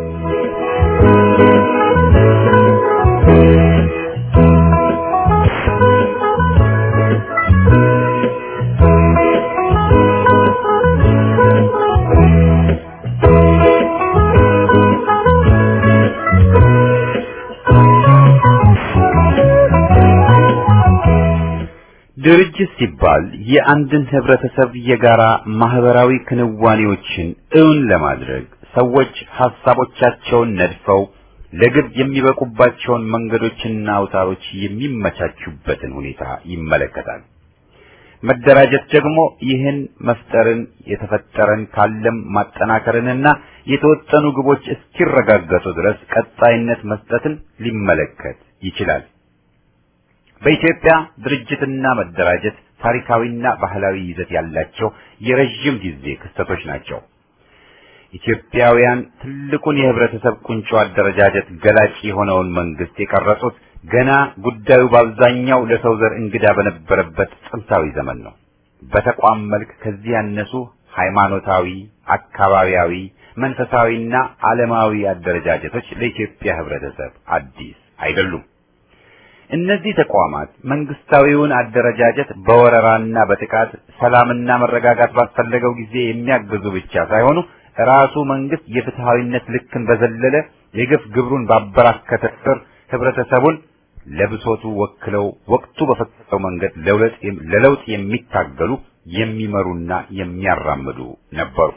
ድርጅት ሲባል የአንድን ህብረተሰብ የጋራ ማህበራዊ ክንዋኔዎችን እውን ለማድረግ ሰዎች ሐሳቦቻቸውን ነድፈው ለግብ የሚበቁባቸውን መንገዶችና አውታሮች የሚመቻቹበትን ሁኔታ ይመለከታል። መደራጀት ደግሞ ይህን መፍጠርን የተፈጠረን ካለም ማጠናከርንና የተወጠኑ ግቦች እስኪረጋገጡ ድረስ ቀጣይነት መስጠትን ሊመለከት ይችላል። በኢትዮጵያ ድርጅትና መደራጀት ታሪካዊና ባህላዊ ይዘት ያላቸው የረጅም ጊዜ ክስተቶች ናቸው። ኢትዮጵያውያን ትልቁን የህብረተሰብ ቁንጮ አደረጃጀት ገላጭ የሆነውን መንግስት የቀረጹት ገና ጉዳዩ በአብዛኛው ለሰው ዘር እንግዳ በነበረበት ጥንታዊ ዘመን ነው። በተቋም መልክ ከዚህ ያነሱ ሃይማኖታዊ፣ አካባቢያዊ፣ መንፈሳዊና ዓለማዊ አደረጃጀቶች ለኢትዮጵያ ህብረተሰብ አዲስ አይደሉም። እነዚህ ተቋማት መንግስታዊውን አደረጃጀት በወረራና በጥቃት ሰላምና መረጋጋት ባስፈለገው ጊዜ የሚያግዙ ብቻ ሳይሆኑ ራሱ መንግስት የፍትሃዊነት ልክን በዘለለ የግፍ ግብሩን ባበራከተ ስር ህብረተሰቡን ለብሶቱ ወክለው ወቅቱ በፈቀደው መንገድ ለለውጥ የሚታገሉ የሚመሩና የሚያራምዱ ነበሩ።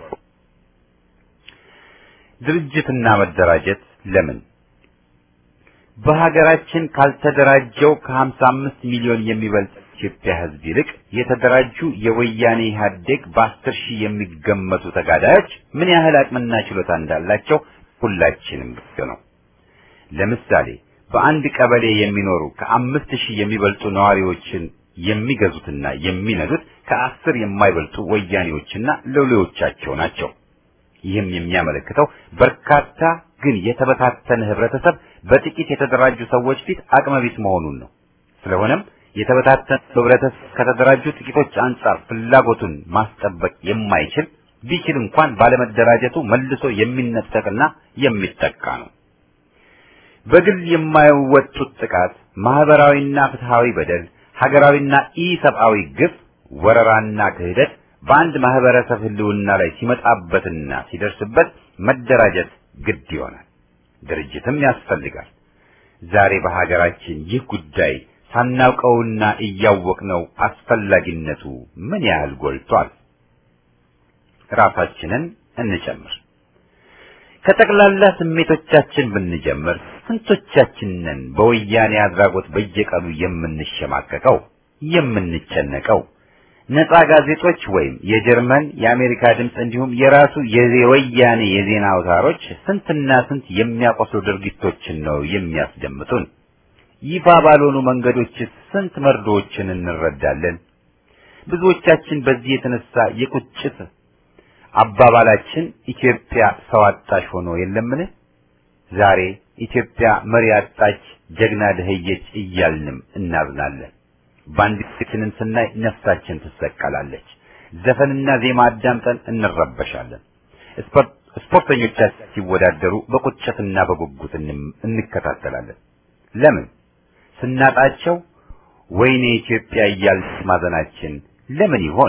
ድርጅትና መደራጀት ለምን? በሀገራችን ካልተደራጀው ከሀምሳ አምስት ሚሊዮን የሚበልጥ ኢትዮጵያ ህዝብ ይልቅ የተደራጁ የወያኔ ኢህአዴግ በአስር ሺህ የሚገመቱ ተጋዳዮች ምን ያህል አቅምና ችሎታ እንዳላቸው ሁላችንም ግልጽ ነው። ለምሳሌ በአንድ ቀበሌ የሚኖሩ ከአምስት ሺህ የሚበልጡ ነዋሪዎችን የሚገዙትና የሚነዱት ከአስር የማይበልጡ ወያኔዎችና ሎሌዎቻቸው ናቸው። ይህም የሚያመለክተው በርካታ ግን የተበታተነ ህብረተሰብ በጥቂት የተደራጁ ሰዎች ፊት አቅመቢስ መሆኑን ነው። ስለሆነም የተበታተነ ህብረተሰብ ከተደራጁ ጥቂቶች አንጻር ፍላጎቱን ማስጠበቅ የማይችል ቢችል እንኳን ባለመደራጀቱ መልሶ የሚነጠቅና የሚጠቃ ነው። በግል የማይወጡት ጥቃት፣ ማህበራዊና ፍትሃዊ በደል፣ ሀገራዊና ኢሰብአዊ ግፍ፣ ወረራና ክህደት በአንድ ማህበረሰብ ህልውና ላይ ሲመጣበትና ሲደርስበት መደራጀት ግድ ይሆናል። ድርጅትም ያስፈልጋል። ዛሬ በሀገራችን ይህ ጉዳይ ሳናውቀውና እያወቅነው አስፈላጊነቱ ምን ያህል ጎልቷል። ራሳችንን እንጨምር። ከጠቅላላ ስሜቶቻችን ብንጀምር ስንቶቻችንን በወያኔ አድራጎት በየቀኑ የምንሸማቀቀው የምንጨነቀው? ነፃ ጋዜጦች ወይም የጀርመን የአሜሪካ ድምፅ እንዲሁም የራሱ የወያኔ የዜና አውታሮች ስንትና ስንት የሚያቆስሉ ድርጊቶችን ነው የሚያስደምጡን። ይፋ ባልሆኑ መንገዶች ስንት መርዶዎችን እንረዳለን። ብዙዎቻችን በዚህ የተነሳ የቁጭት አባባላችን ኢትዮጵያ ሰው አጣሽ ሆኖ የለምን? ዛሬ ኢትዮጵያ መሪ አጣች፣ ጀግና ደህየች እያልንም እናዝናለን። ባንዲትንን ስናይ ነፍሳችን ትሰቀላለች። ዘፈንና ዜማ አዳምጠን እንረበሻለን። ስፖርተኞቻችን ሲወዳደሩ በቁጭትና በጉጉት እንከታተላለን። ለምን? ስናጣቸው ወይኔ ኢትዮጵያ እያልን ማዘናችን ለምን ይሆን?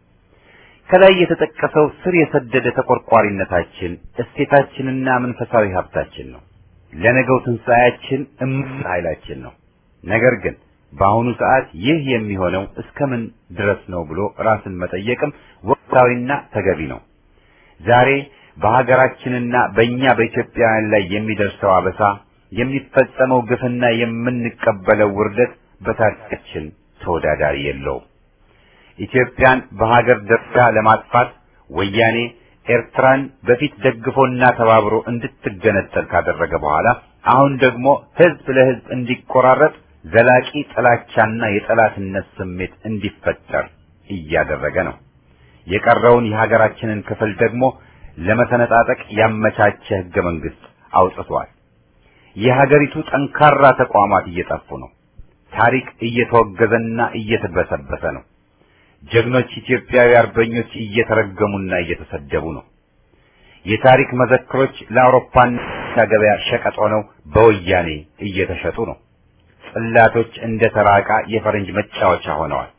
ከላይ የተጠቀሰው ስር የሰደደ ተቆርቋሪነታችን እሴታችንና መንፈሳዊ ሀብታችን ነው። ለነገው ትንሣኤያችን እምቅ ኃይላችን ነው። ነገር ግን በአሁኑ ሰዓት ይህ የሚሆነው እስከምን ድረስ ነው ብሎ ራስን መጠየቅም ወቅታዊና ተገቢ ነው። ዛሬ በሀገራችንና በእኛ በኢትዮጵያውያን ላይ የሚደርሰው አበሳ፣ የሚፈጸመው ግፍና የምንቀበለው ውርደት በታሪካችን ተወዳዳሪ የለውም። ኢትዮጵያን በሀገር ደረጃ ለማጥፋት ወያኔ ኤርትራን በፊት ደግፎና ተባብሮ እንድትገነጠል ካደረገ በኋላ አሁን ደግሞ ህዝብ ለህዝብ እንዲቆራረጥ ዘላቂ ጥላቻና የጠላትነት ስሜት እንዲፈጠር እያደረገ ነው። የቀረውን የሀገራችንን ክፍል ደግሞ ለመሰነጣጠቅ ያመቻቸ ህገ መንግስት አውጥቷል። የሀገሪቱ ጠንካራ ተቋማት እየጠፉ ነው። ታሪክ እየተወገዘና እየተበሰበሰ ነው። ጀግኖች ኢትዮጵያዊ አርበኞች እየተረገሙና እየተሰደቡ ነው። የታሪክ መዘክሮች ለአውሮፓና ገበያ ሸቀጥ ሆነው በወያኔ እየተሸጡ ነው። ጽላቶች እንደ ተራቃ የፈረንጅ መጫወቻ ሆነዋል።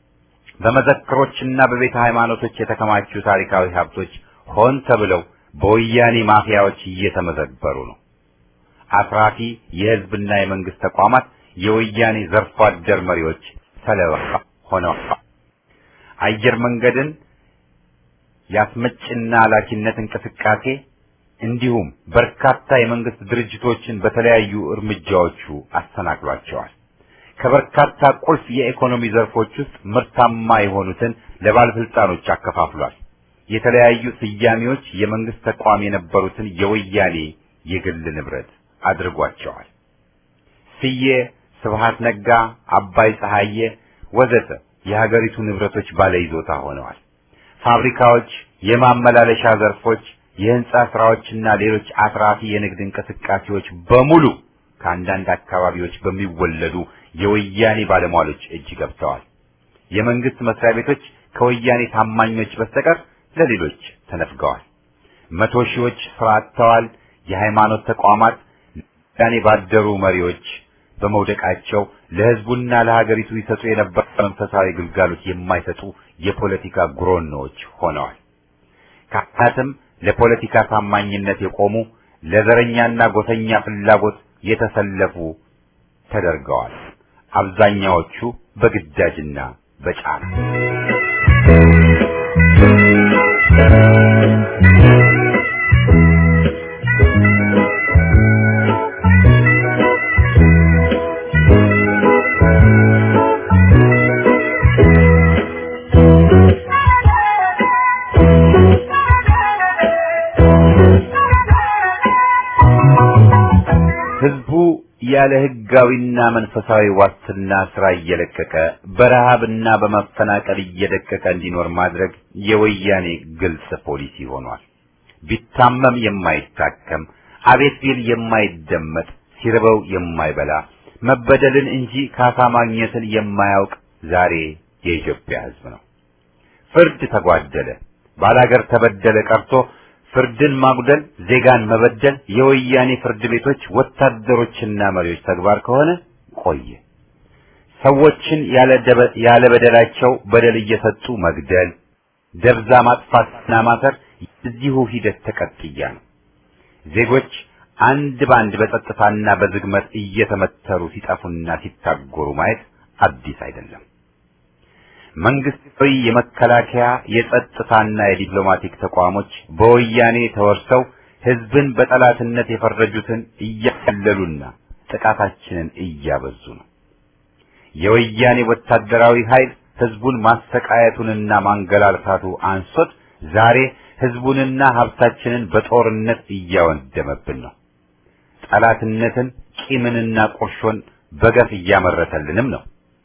በመዘክሮችና በቤተ ሃይማኖቶች የተከማቹ ታሪካዊ ሀብቶች ሆን ተብለው በወያኔ ማፊያዎች እየተመዘበሩ ነው። አፍራፊ የህዝብና የመንግስት ተቋማት የወያኔ ዘርፎ አደር መሪዎች ሰለባ ሆነዋል። አየር መንገድን ያስመጭና ላኪነት እንቅስቃሴ እንዲሁም በርካታ የመንግስት ድርጅቶችን በተለያዩ እርምጃዎቹ አስተናግሏቸዋል። ከበርካታ ቁልፍ የኢኮኖሚ ዘርፎች ውስጥ ምርታማ የሆኑትን ለባለስልጣኖች አከፋፍሏል። የተለያዩ ስያሜዎች የመንግስት ተቋም የነበሩትን የወያኔ የግል ንብረት አድርጓቸዋል። ስዬ፣ ስብሃት ነጋ፣ አባይ ፀሐዬ ወዘተ የሀገሪቱ ንብረቶች ባለይዞታ ሆነዋል። ፋብሪካዎች፣ የማመላለሻ ዘርፎች፣ የህንጻ ስራዎችና ሌሎች አትራፊ የንግድ እንቅስቃሴዎች በሙሉ ከአንዳንድ አካባቢዎች በሚወለዱ የወያኔ ባለሟሎች እጅ ገብተዋል። የመንግስት መስሪያ ቤቶች ከወያኔ ታማኞች በስተቀር ለሌሎች ተነፍገዋል። መቶ ሺዎች ስራ አጥተዋል። የሃይማኖት ተቋማት ያኔ ባደሩ መሪዎች በመውደቃቸው ለህዝቡና ለሀገሪቱ ይሰጡ የነበረ መንፈሳዊ ግልጋሎት የማይሰጡ የፖለቲካ ጉሮኖች ሆነዋል። ካህናትም ለፖለቲካ ታማኝነት የቆሙ ለዘረኛና ጎሰኛ ፍላጎት የተሰለፉ ተደርገዋል። አብዛኛዎቹ በግዳጅና በጫና ያለ ህጋዊና መንፈሳዊ ዋስትና ስራ እየለቀቀ በረሃብና በመፈናቀል እየደቀቀ እንዲኖር ማድረግ የወያኔ ግልጽ ፖሊሲ ሆኗል። ቢታመም የማይታከም አቤት ቢል የማይደመጥ ሲርበው የማይበላ መበደልን እንጂ ካሳ ማግኘትን የማያውቅ ዛሬ የኢትዮጵያ ህዝብ ነው። ፍርድ ተጓደለ ባላገር ተበደለ ቀርቶ ፍርድን ማጉደል ዜጋን መበደል የወያኔ ፍርድ ቤቶች ወታደሮችና መሪዎች ተግባር ከሆነ ቆየ። ሰዎችን ያለ ያለ በደላቸው በደል እየሰጡ መግደል ደብዛ ማጥፋትና ማሰር እዚሁ ሂደት ተቀጥያ ነው። ዜጎች አንድ ባንድ በጸጥታና በዝግመት እየተመተሩ ሲጠፉና ሲታጎሩ ማየት አዲስ አይደለም። መንግስታዊ የመከላከያ የጸጥታና የዲፕሎማቲክ ተቋሞች በወያኔ ተወርሰው ህዝብን በጠላትነት የፈረጁትን እያቀለሉና ጥቃታችንን እያበዙ ነው። የወያኔ ወታደራዊ ኃይል ህዝቡን ማሰቃየቱንና ማንገላልታቱ አንሶት ዛሬ ህዝቡንና ሀብታችንን በጦርነት እያወደመብን ነው። ጠላትነትን ቂምንና ቁርሾን በገፍ እያመረተልንም ነው።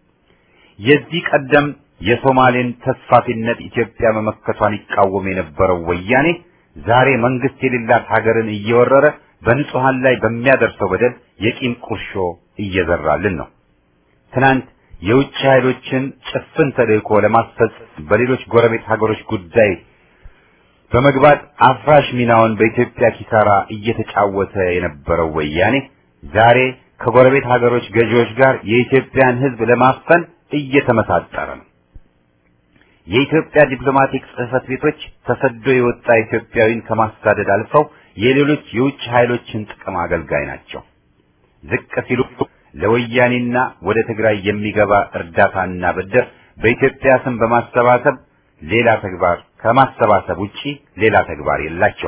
የዚህ ቀደም የሶማሌን ተስፋፊነት ኢትዮጵያ መመከቷን ይቃወም የነበረው ወያኔ ዛሬ መንግስት የሌላት ሀገርን እየወረረ በንጹሃን ላይ በሚያደርሰው በደል የቂም ቁርሾ እየዘራልን ነው። ትናንት የውጭ ኃይሎችን ጭፍን ተልዕኮ ለማስፈጸም በሌሎች ጎረቤት ሀገሮች ጉዳይ በመግባት አፍራሽ ሚናውን በኢትዮጵያ ኪሳራ እየተጫወተ የነበረው ወያኔ ዛሬ ከጎረቤት ሀገሮች ገዢዎች ጋር የኢትዮጵያን ህዝብ ለማፈን እየተመሳጠረ ነው። የኢትዮጵያ ዲፕሎማቲክ ጽሕፈት ቤቶች ተሰዶ የወጣ ኢትዮጵያዊን ከማሳደድ አልፈው የሌሎች የውጭ ኃይሎችን ጥቅም አገልጋይ ናቸው። ዝቅ ሲሉ ለወያኔና ወደ ትግራይ የሚገባ እርዳታና ብድር በኢትዮጵያ ስም በማሰባሰብ ሌላ ተግባር ከማሰባሰብ ውጪ ሌላ ተግባር የላቸው።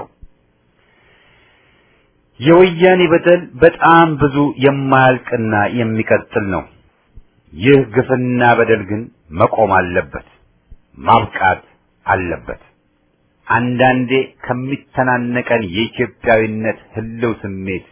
የወያኔ በደል በጣም ብዙ የማያልቅና የሚቀጥል ነው። ይህ ግፍና በደል ግን መቆም አለበት፣ ማብቃት አለበት። አንዳንዴ ከሚተናነቀን የኢትዮጵያዊነት ህልው ስሜት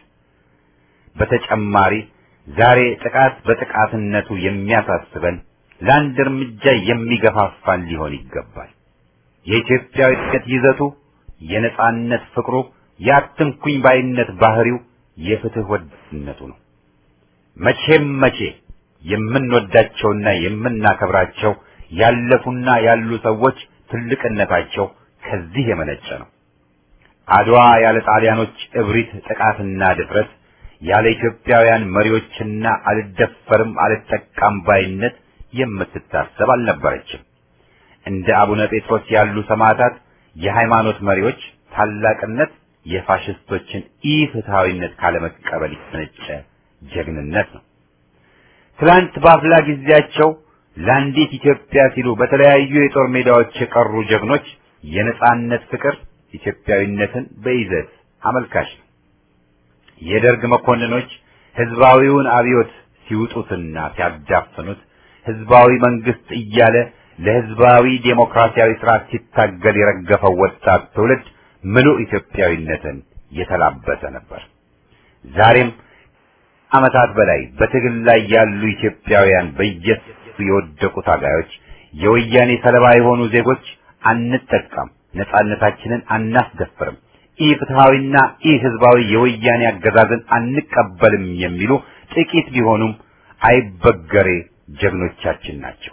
በተጨማሪ ዛሬ ጥቃት በጥቃትነቱ የሚያሳስበን ለአንድ እርምጃ የሚገፋፋን ሊሆን ይገባል። የኢትዮጵያዊነት ይዘቱ፣ የነጻነት ፍቅሩ፣ የአትንኩኝ ባይነት ባህሪው፣ የፍትህ ወዳድነቱ ነው። መቼም መቼ የምንወዳቸውና የምናከብራቸው ያለፉና ያሉ ሰዎች ትልቅነታቸው ከዚህ የመነጨ ነው። አድዋ ያለ ጣሊያኖች እብሪት፣ ጥቃትና ድፍረት፣ ያለ ኢትዮጵያውያን መሪዎችና አልደፈርም አልጠቃም ባይነት የምትታሰብ አልነበረችም። እንደ አቡነ ጴጥሮስ ያሉ ሰማዕታት የሃይማኖት መሪዎች ታላቅነት የፋሽስቶችን ኢፍትሃዊነት ካለመቀበል የተነጨ ጀግንነት ነው። ትላንት ባፍላ ጊዜያቸው ለአንዲት ኢትዮጵያ ሲሉ በተለያዩ የጦር ሜዳዎች የቀሩ ጀግኖች የነጻነት ፍቅር ኢትዮጵያዊነትን በይዘት አመልካች ነው። የደርግ መኮንኖች ህዝባዊውን አብዮት ሲውጡትና ሲያዳፍኑት ህዝባዊ መንግስት እያለ ለህዝባዊ ዴሞክራሲያዊ ስርዓት ሲታገል የረገፈው ወጣት ትውልድ ምሉእ ኢትዮጵያዊነትን የተላበሰ ነበር። ዛሬም ዓመታት በላይ በትግል ላይ ያሉ ኢትዮጵያውያን በየሱ የወደቁ ታጋዮች የወያኔ ሰለባ የሆኑ ዜጎች አንጠቃም፣ ነጻነታችንን አናስደፍርም፣ ኢፍትሃዊና ኢህዝባዊ የወያኔ አገዛዝን አንቀበልም የሚሉ ጥቂት ቢሆኑም አይበገሬ ጀግኖቻችን ናቸው።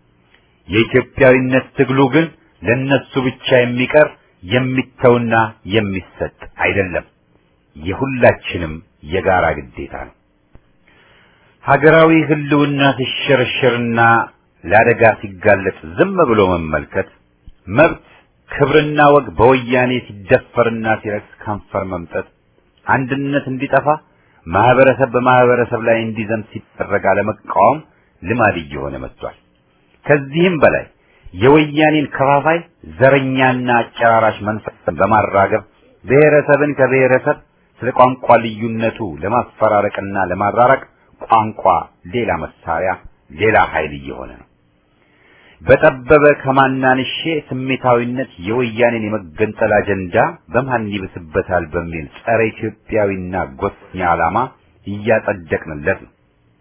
የኢትዮጵያዊነት ትግሉ ግን ለነሱ ብቻ የሚቀር የሚተውና የሚሰጥ አይደለም፣ የሁላችንም የጋራ ግዴታ ነው። ሀገራዊ ህልውና ሲሸረሸርና ለአደጋ ሲጋለጥ ዝም ብሎ መመልከት፣ መብት ክብርና ወግ በወያኔ ሲደፈርና ሲረክስ ከንፈር መምጠት፣ አንድነት እንዲጠፋ ማህበረሰብ በማህበረሰብ ላይ እንዲዘምት ሲደረግ አለመቃወም ልማድ እየሆነ መጥቷል። ከዚህም በላይ የወያኔን ከፋፋይ ዘረኛና አጨራራሽ መንፈስን በማራገብ ብሔረሰብን ከብሔረሰብ ስለ ቋንቋ ልዩነቱ ለማፈራረቅና ለማራራቅ ቋንቋ ሌላ መሳሪያ ሌላ ኃይል እየሆነ ነው። በጠበበ ከማናንሼ ስሜታዊነት የወያኔን የመገንጠል አጀንዳ በማን ይብስበታል በሚል ጸረ ኢትዮጵያዊና ጎሰኛ ዓላማ እያጸደቅንለት ነው።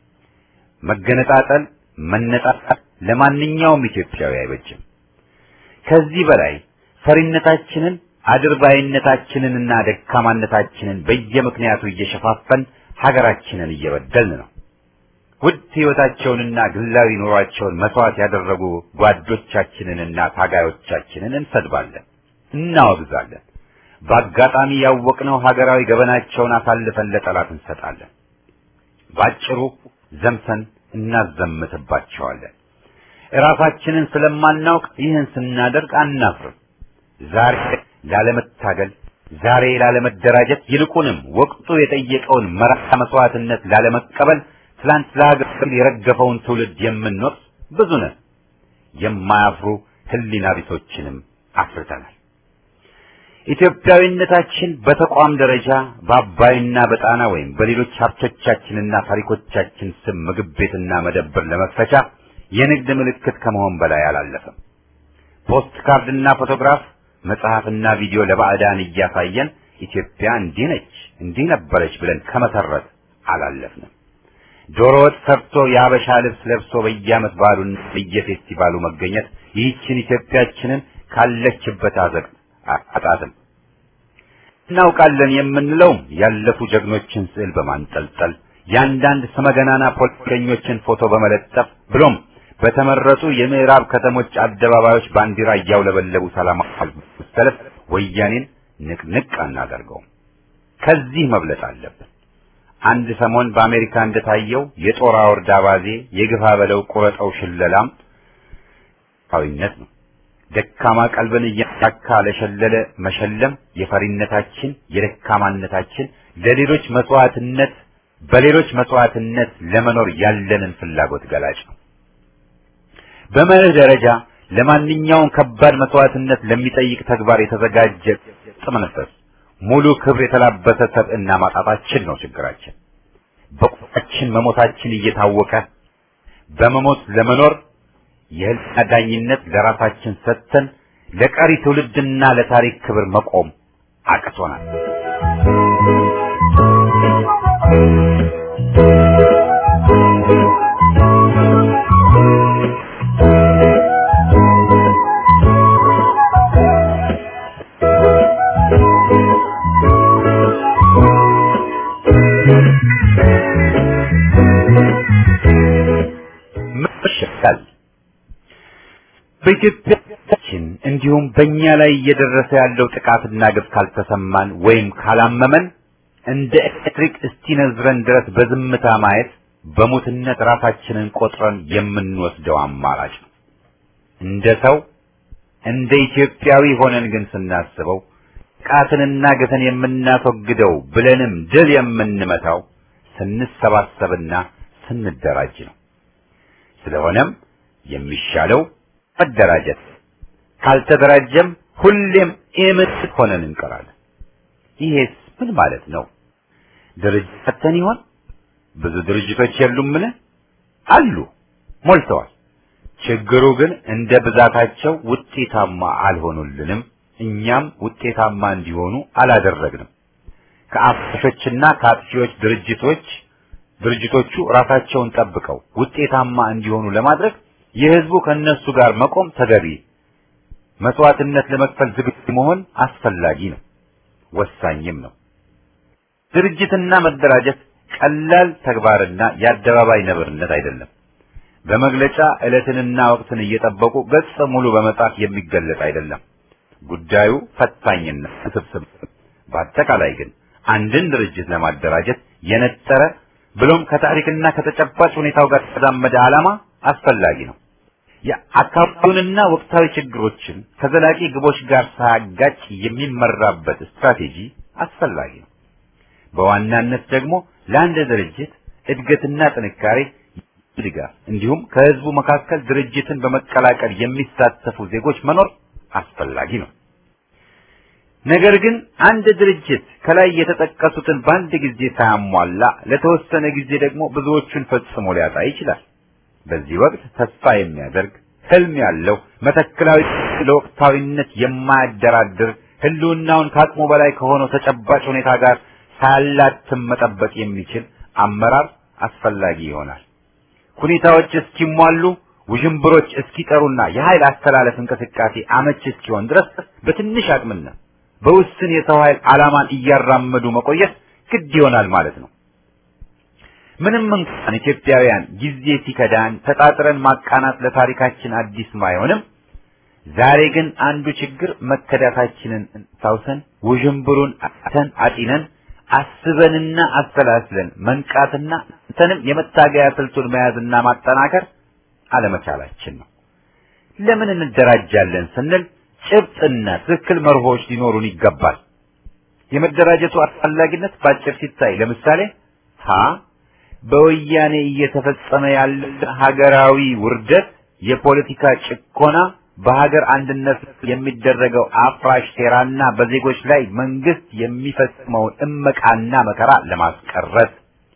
መገነጣጠል መነጣጣል ለማንኛውም ኢትዮጵያዊ አይበጅም። ከዚህ በላይ ፈሪነታችንን አድርባይነታችንንና ደካማነታችንን በየምክንያቱ እየሸፋፈን ሀገራችንን እየበደልን ነው። ውድ ሕይወታቸውንና ግላዊ ኑሯቸውን መስዋዕት ያደረጉ ጓዶቻችንንና ታጋዮቻችንን እንሰድባለን፣ እናወግዛለን። በአጋጣሚ ያወቅነው ሀገራዊ ገበናቸውን አሳልፈን ለጠላት እንሰጣለን። ባጭሩ ዘምተን እናዘምትባቸዋለን። እራሳችንን ስለማናውቅ ይህን ስናደርግ አናፍርም። ዛሬ ላለመታገል፣ ዛሬ ላለመደራጀት፣ ይልቁንም ወቅቱ የጠየቀውን መራራ መስዋዕትነት ላለመቀበል ትላንት ለሀገር የረገፈውን ትውልድ የምንወርስ ብዙ ነን። የማያፍሩ ህሊና ቢሶችንም አፍርተናል። ኢትዮጵያዊነታችን በተቋም ደረጃ በአባይና በጣና ወይም በሌሎች ሀብቶቻችንና ታሪኮቻችን ስም ምግብ ቤትና መደብር ለመክፈቻ የንግድ ምልክት ከመሆን በላይ አላለፈም። ፖስት ካርድና ፎቶግራፍ፣ መጽሐፍና ቪዲዮ ለባዕዳን እያሳየን ኢትዮጵያ እንዲህ ነች እንዲህ ነበረች ብለን ከመሰረት አላለፍንም። ዶሮ ወጥ ሰርቶ የአበሻ ልብስ ለብሶ በየዓመት በዓሉና በየፌስቲቫሉ መገኘት ይህችን ኢትዮጵያችንን ካለችበት አዘቅት አጣጥም። እናውቃለን የምንለውም ያለፉ ጀግኖችን ስዕል በማንጠልጠል የአንዳንድ ስመገናና ፖለቲከኞችን ፎቶ በመለጠፍ ብሎም በተመረጡ የምዕራብ ከተሞች አደባባዮች ባንዲራ እያውለበለቡ ሰላማዊ ሰልፍ ወያኔን ንቅንቅ አናደርገውም። ከዚህ መብለጥ አለብን። አንድ ሰሞን በአሜሪካ እንደታየው የጦር አውርድ አባዜ የግፋ በለው ቁረጠው ሽለላም ታዊነት ነው። ደካማ ቀልብን እያካካ ለሸለለ መሸለም የፈሪነታችን የደካማነታችን ለሌሎች መስዋዕትነት በሌሎች መስዋዕትነት ለመኖር ያለንን ፍላጎት ገላጭ ነው። በመርህ ደረጃ ለማንኛውም ከባድ መስዋዕትነት ለሚጠይቅ ተግባር የተዘጋጀ ጥመንፈስ ሙሉ ክብር የተላበሰ ሰብዕና ማጣታችን ነው ችግራችን። በቁጣችን መሞታችን እየታወቀ በመሞት ለመኖር የህልና ዳኝነት ለራሳችን ሰጥተን ለቀሪ ትውልድና ለታሪክ ክብር መቆም አቅቶናል። መሸካል በኢትዮጵያችን እንዲሁም በእኛ ላይ እየደረሰ ያለው ጥቃትና ግፍ ካልተሰማን ወይም ካላመመን እንደ ኤሌክትሪክ እስቲነዝረን ድረስ በዝምታ ማየት በሙትነት ራሳችንን ቆጥረን የምንወስደው አማራጭ ነው። እንደ ሰው እንደ ኢትዮጵያዊ ሆነን ግን ስናስበው ጥቃትንና ግፍን የምናስወግደው ብለንም ድል የምንመታው ስንሰባሰብና ስንደራጅ ነው። ስለሆነም የሚሻለው መደራጀት፣ ካልተደራጀም ሁሌም ኢምት ሆነን እንቀራለን። ይሄስ ምን ማለት ነው? ድርጅትን ይሆን? ብዙ ድርጅቶች የሉምን? አሉ፣ ሞልተዋል። ችግሩ ግን እንደ ብዛታቸው ውጤታማ አልሆኑልንም። እኛም ውጤታማ እንዲሆኑ አላደረግንም። ከአፍሾችና ከአጥፊዎች ድርጅቶች ድርጅቶቹ ራሳቸውን ጠብቀው ውጤታማ እንዲሆኑ ለማድረግ የህዝቡ ከነሱ ጋር መቆም ተገቢ፣ መስዋዕትነት ለመክፈል ዝግጁ መሆን አስፈላጊ ነው፣ ወሳኝም ነው። ድርጅትና መደራጀት ቀላል ተግባርና የአደባባይ ነብርነት አይደለም። በመግለጫ ዕለትንና ወቅትን እየጠበቁ ገጽ ሙሉ በመጻፍ የሚገለጽ አይደለም። ጉዳዩ ፈታኝና ውስብስብ። በአጠቃላይ ግን አንድን ድርጅት ለማደራጀት የነጠረ ብሎም ከታሪክና ከተጨባጭ ሁኔታው ጋር ተዛመደ ዓላማ አስፈላጊ ነው። የአካባቢውንና ወቅታዊ ችግሮችን ከዘላቂ ግቦች ጋር ሳያጋጭ የሚመራበት ስትራቴጂ አስፈላጊ ነው። በዋናነት ደግሞ ለአንድ ድርጅት እድገትና ጥንካሬ ድጋፍ እንዲሁም ከህዝቡ መካከል ድርጅትን በመቀላቀል የሚሳተፉ ዜጎች መኖር አስፈላጊ ነው። ነገር ግን አንድ ድርጅት ከላይ የተጠቀሱትን በአንድ ጊዜ ሳያሟላ ለተወሰነ ጊዜ ደግሞ ብዙዎቹን ፈጽሞ ሊያጣ ይችላል። በዚህ ወቅት ተስፋ የሚያደርግ ህልም ያለው መተክላዊ ለወቅታዊነት የማያደራድር ህልውናውን ከአቅሙ በላይ ከሆነው ተጨባጭ ሁኔታ ጋር ሳያላትም መጠበቅ የሚችል አመራር አስፈላጊ ይሆናል። ሁኔታዎች እስኪሟሉ ውዥንብሮች እስኪጠሩና የኃይል አስተላለፍ እንቅስቃሴ አመች እስኪሆን ድረስ በትንሽ አቅምና በውስን የሰው ኃይል ዓላማን እያራመዱ መቆየት ግድ ይሆናል ማለት ነው። ምንም እንኳን ኢትዮጵያውያን ጊዜ ሲከዳን ተጣጥረን ማቃናት ለታሪካችን አዲስ ማይሆንም፣ ዛሬ ግን አንዱ ችግር መከዳታችንን ታውሰን ውዥንብሩን አተን አጢነን አስበንና አሰላስለን መንቃትና እንተንም የመታገያ ስልቱን መያዝና ማጠናከር አለመቻላችን ነው። ለምን እንደራጃለን ስንል ጭብጥና ትክክል መርሆች ሊኖሩን ይገባል። የመደራጀቱ አስፈላጊነት ባጭር ሲታይ ለምሳሌ ሀ በወያኔ እየተፈጸመ ያለ ሀገራዊ ውርደት፣ የፖለቲካ ጭቆና፣ በሀገር አንድነት የሚደረገው አፍራሽ ሴራና በዜጎች ላይ መንግስት የሚፈጽመውን እመቃና መከራ ለማስቀረት፣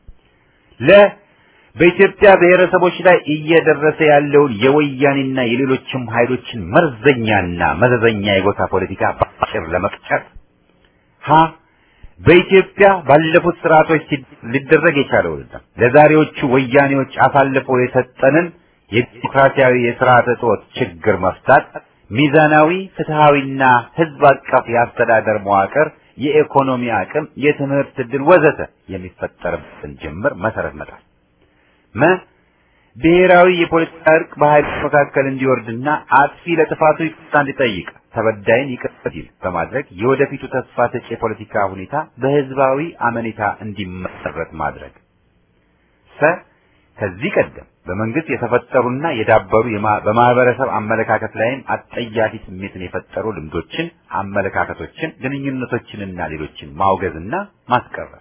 ለ በኢትዮጵያ ብሔረሰቦች ላይ እየደረሰ ያለውን የወያኔና የሌሎችም ኃይሎችን መርዘኛና መዘዘኛ የጎሳ ፖለቲካ ባጭር ለመቅጨት፣ ሀ በኢትዮጵያ ባለፉት ስርዓቶች ሊደረግ የቻለውና ለዛሬዎቹ ወያኔዎች አሳልፈው የሰጠንን የዲሞክራሲያዊ የስርዓተ ጾት ችግር መፍታት፣ ሚዛናዊ ፍትሃዊና ህዝብ አቀፍ የአስተዳደር መዋቅር፣ የኢኮኖሚ አቅም፣ የትምህርት ዕድል ወዘተ የሚፈጠርበትን ጅምር መሰረት መጣል፣ መ ብሔራዊ የፖለቲካ እርቅ በኃይሎች መካከል እንዲወርድና አጥፊ ለጥፋቱ ይቅርታ እንዲጠይቅ ተበዳይን ይቅር እንዲል በማድረግ የወደፊቱ ተስፋ ሰጪ የፖለቲካ ሁኔታ በህዝባዊ አመኔታ እንዲመሰረት ማድረግ፣ ሰ ከዚህ ቀደም በመንግስት የተፈጠሩና የዳበሩ በማህበረሰብ አመለካከት ላይም አጠያፊ ስሜትን የፈጠሩ ልምዶችን፣ አመለካከቶችን፣ ግንኙነቶችንና ሌሎችን ማውገዝና ማስቀረት፣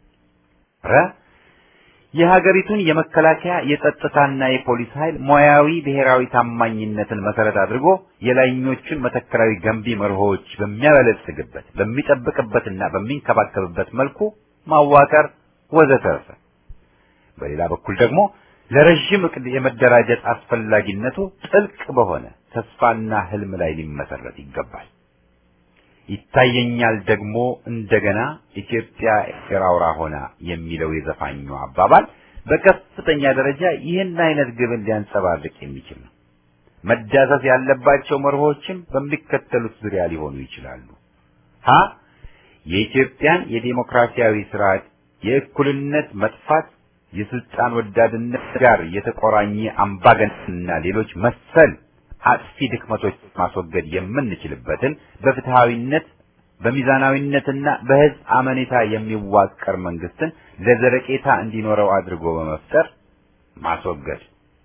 ረ የሀገሪቱን የመከላከያ የጸጥታና የፖሊስ ኃይል ሙያዊ ብሔራዊ ታማኝነትን መሰረት አድርጎ የላይኞቹን መተከላዊ ገንቢ መርሆች በሚያበለጽግበት በሚጠብቅበትና በሚንከባከብበት መልኩ ማዋቀር ወዘተርፈ። በሌላ በኩል ደግሞ ለረጅም እቅድ የመደራጀት አስፈላጊነቱ ጥልቅ በሆነ ተስፋና ህልም ላይ ሊመሰረት ይገባል። ይታየኛል ደግሞ እንደገና ኢትዮጵያ ኤርትራውራ ሆና የሚለው የዘፋኙ አባባል በከፍተኛ ደረጃ ይህን አይነት ግብን ሊያንጸባርቅ የሚችል ነው። መዳሰስ ያለባቸው መርሆችም በሚከተሉት ዙሪያ ሊሆኑ ይችላሉ። ሀ የኢትዮጵያን የዲሞክራሲያዊ ስርዓት የእኩልነት መጥፋት፣ የስልጣን ወዳድነት ጋር የተቆራኘ አምባገነንና ሌሎች መሰል አጥፊ ድክመቶች ማስወገድ የምንችልበትን በፍትሃዊነት በሚዛናዊነትና በህዝብ አመኔታ የሚዋቀር መንግስትን ለዘለቄታ እንዲኖረው አድርጎ በመፍጠር ማስወገድ፣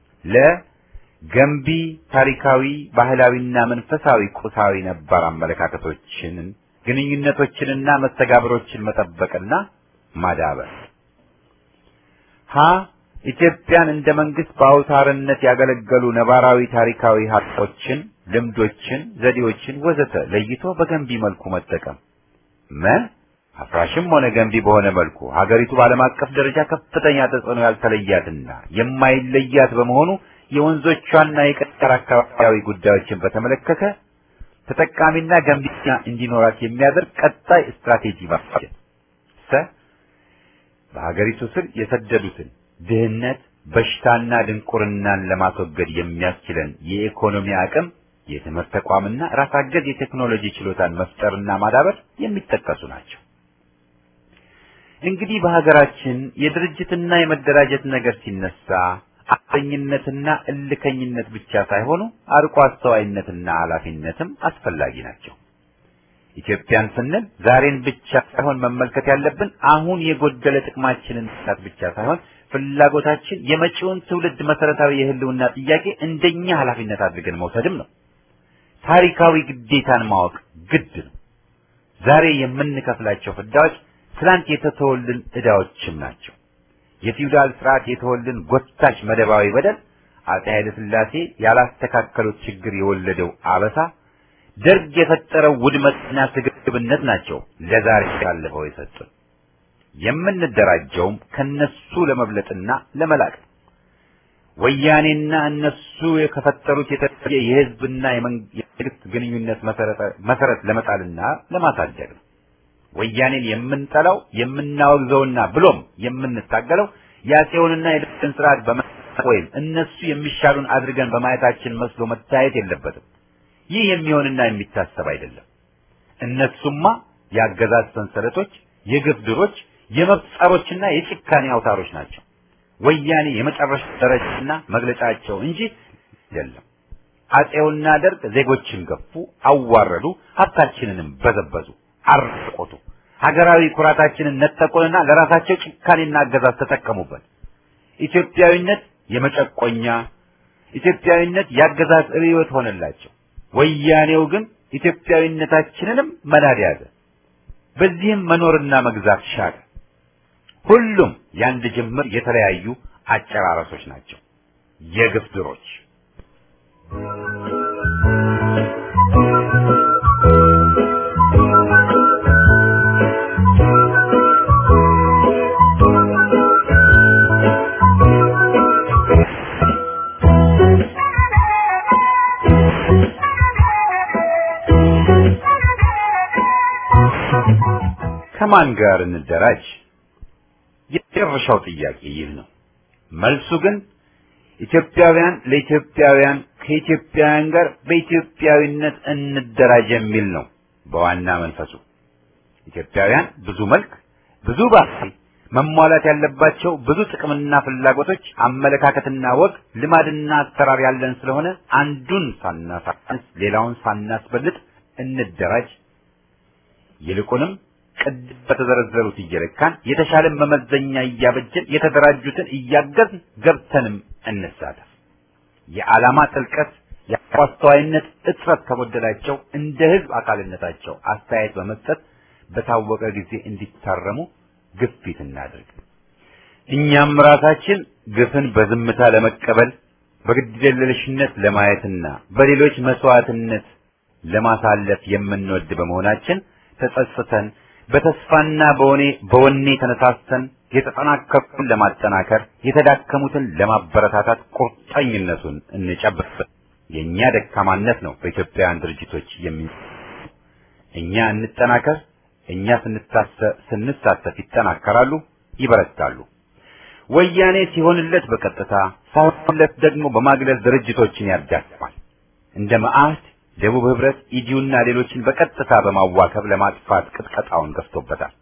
ለገንቢ ታሪካዊ ባህላዊና መንፈሳዊ ቁሳዊ ነባር አመለካከቶችን ግንኙነቶችንና መስተጋብሮችን መጠበቅና ማዳበር፣ ሀ ኢትዮጵያን እንደ መንግስት በአውታርነት ያገለገሉ ነባራዊ ታሪካዊ ሀቆችን፣ ልምዶችን፣ ዘዴዎችን ወዘተ ለይቶ በገንቢ መልኩ መጠቀም፣ መ አፍራሽም ሆነ ገንቢ በሆነ መልኩ ሀገሪቱ በዓለም አቀፍ ደረጃ ከፍተኛ ተጽዕኖ ያልተለያትና የማይለያት በመሆኑ የወንዞቿና የቀጠር አካባቢያዊ ጉዳዮችን በተመለከተ ተጠቃሚና ገንቢና እንዲኖራት የሚያደርግ ቀጣይ ስትራቴጂ ማስቀመጥ፣ ሰ በሀገሪቱ ስር የሰደዱትን ድህነት፣ በሽታና ድንቁርናን ለማስወገድ የሚያስችለን የኢኮኖሚ አቅም፣ የትምህርት ተቋምና ራስ አገዝ የቴክኖሎጂ ችሎታን መፍጠርና ማዳበር የሚጠቀሱ ናቸው። እንግዲህ በሀገራችን የድርጅትና የመደራጀት ነገር ሲነሳ አጥኝነትና እልከኝነት ብቻ ሳይሆኑ አርቆ አስተዋይነትና ኃላፊነትም አስፈላጊ ናቸው። ኢትዮጵያን ስንል ዛሬን ብቻ ሳይሆን መመልከት ያለብን አሁን የጎደለ ጥቅማችንን ሳት ብቻ ሳይሆን ፍላጎታችን የመጪውን ትውልድ መሰረታዊ የህልውና ጥያቄ እንደኛ ኃላፊነት አድርገን መውሰድም ነው። ታሪካዊ ግዴታን ማወቅ ግድ ነው። ዛሬ የምንከፍላቸው ፍዳዎች ትላንት የተተወልን ዕዳዎችም ናቸው። የፊውዳል ስርዓት የተወልን ጎታች መደባዊ በደል፣ አፄ ኃይለ ሥላሴ ያላስተካከሉት ችግር የወለደው አበሳ፣ ደርግ የፈጠረው ውድመትና ስግብግብነት ናቸው ለዛሬ ያለፈው የሰጡን። የምንደራጀውም ከነሱ ለመብለጥና ለመላቅ ወያኔና እነሱ የከፈጠሩት የተለየ የህዝብና የመንግስት ግንኙነት መሰረት መሰረት ለመጣልና ለማሳደግ ነው። ወያኔን የምንጠላው የምናወግዘውና ብሎም የምንታገለው ያጼውንና የደርግን ስርዓት በመጣ ወይም እነሱ የሚሻሉን አድርገን በማየታችን መስሎ መታየት የለበትም። ይህ የሚሆንና የሚታሰብ አይደለም። እነሱማ ያገዛዝ ሰንሰለቶች፣ የግፍ ድሮች፣ የመብት ጸሮችና የጭካኔ አውታሮች ናቸው። ወያኔ የመጨረሻ ደረጃና መግለጫቸው እንጂ አይደለም። አጼውና ደርግ ዜጎችን ገፉ፣ አዋረዱ፣ ሀብታችንንም በዘበዙ፣ አርቆቱ፣ ሀገራዊ ኩራታችንን ነጠቁንና ለራሳቸው ጭካኔና አገዛዝ ተጠቀሙበት። ኢትዮጵያዊነት የመጨቆኛ ኢትዮጵያዊነት ያገዛዝ ርዕዮት ሆነላቸው። ወያኔው ግን ኢትዮጵያዊነታችንንም መናድ ያዘ። በዚህም መኖርና መግዛት ሻለ። ሁሉም ያንድ ጅምር የተለያዩ አጨራረሶች ናቸው፣ የግፍ ድሮች። ከማን ጋር እንደራጅ? የመጨረሻው ጥያቄ ይህ ነው። መልሱ ግን ኢትዮጵያውያን ለኢትዮጵያውያን ከኢትዮጵያውያን ጋር በኢትዮጵያዊነት እንደራጅ የሚል ነው። በዋና መንፈሱ ኢትዮጵያውያን ብዙ መልክ፣ ብዙ ባህሪ፣ መሟላት ያለባቸው ብዙ ጥቅምና ፍላጎቶች፣ አመለካከትና ወግ፣ ልማድና አሰራር ያለን ስለሆነ አንዱን ሳናሳንስ ሌላውን ሳናስበልጥ እንደራጅ። ይልቁንም ቅድም በተዘረዘሩት እየለካን የተሻለ መመዘኛ እያበጀን የተደራጁትን እያገዝን ገብተንም እንሳተፍ። የዓላማ ጥልቀት የአስተዋይነት እጥረት ከጎደላቸው እንደ ህዝብ አካልነታቸው አስተያየት በመስጠት በታወቀ ጊዜ እንዲታረሙ ግፊት እናድርግ። እኛም ራሳችን ግፍን በዝምታ ለመቀበል በግድየለሽነት ለማየትና በሌሎች መስዋዕትነት ለማሳለፍ የምንወድ በመሆናችን ተጸጽተን በተስፋና በወኔ በወኔ ተነሳስተን የተጠናከሩትን ለማጠናከር የተዳከሙትን ለማበረታታት ቁርጠኝነቱን እንጨብጥ። የኛ ደካማነት ነው በኢትዮጵያውያን ድርጅቶች የሚ እኛ እንጠናከር። እኛ ስንታሰብ ስንሳተፍ ይጠናከራሉ፣ ይበረታሉ። ወያኔ ሲሆንለት በቀጥታ ሳይሆንለት ደግሞ በማግለል ድርጅቶችን ያዳክማል። እንደ መዓህድ፣ ደቡብ ህብረት፣ ኢዲዩና ሌሎችን በቀጥታ በማዋከብ ለማጥፋት ቅጥቀጣውን ገፍቶበታል።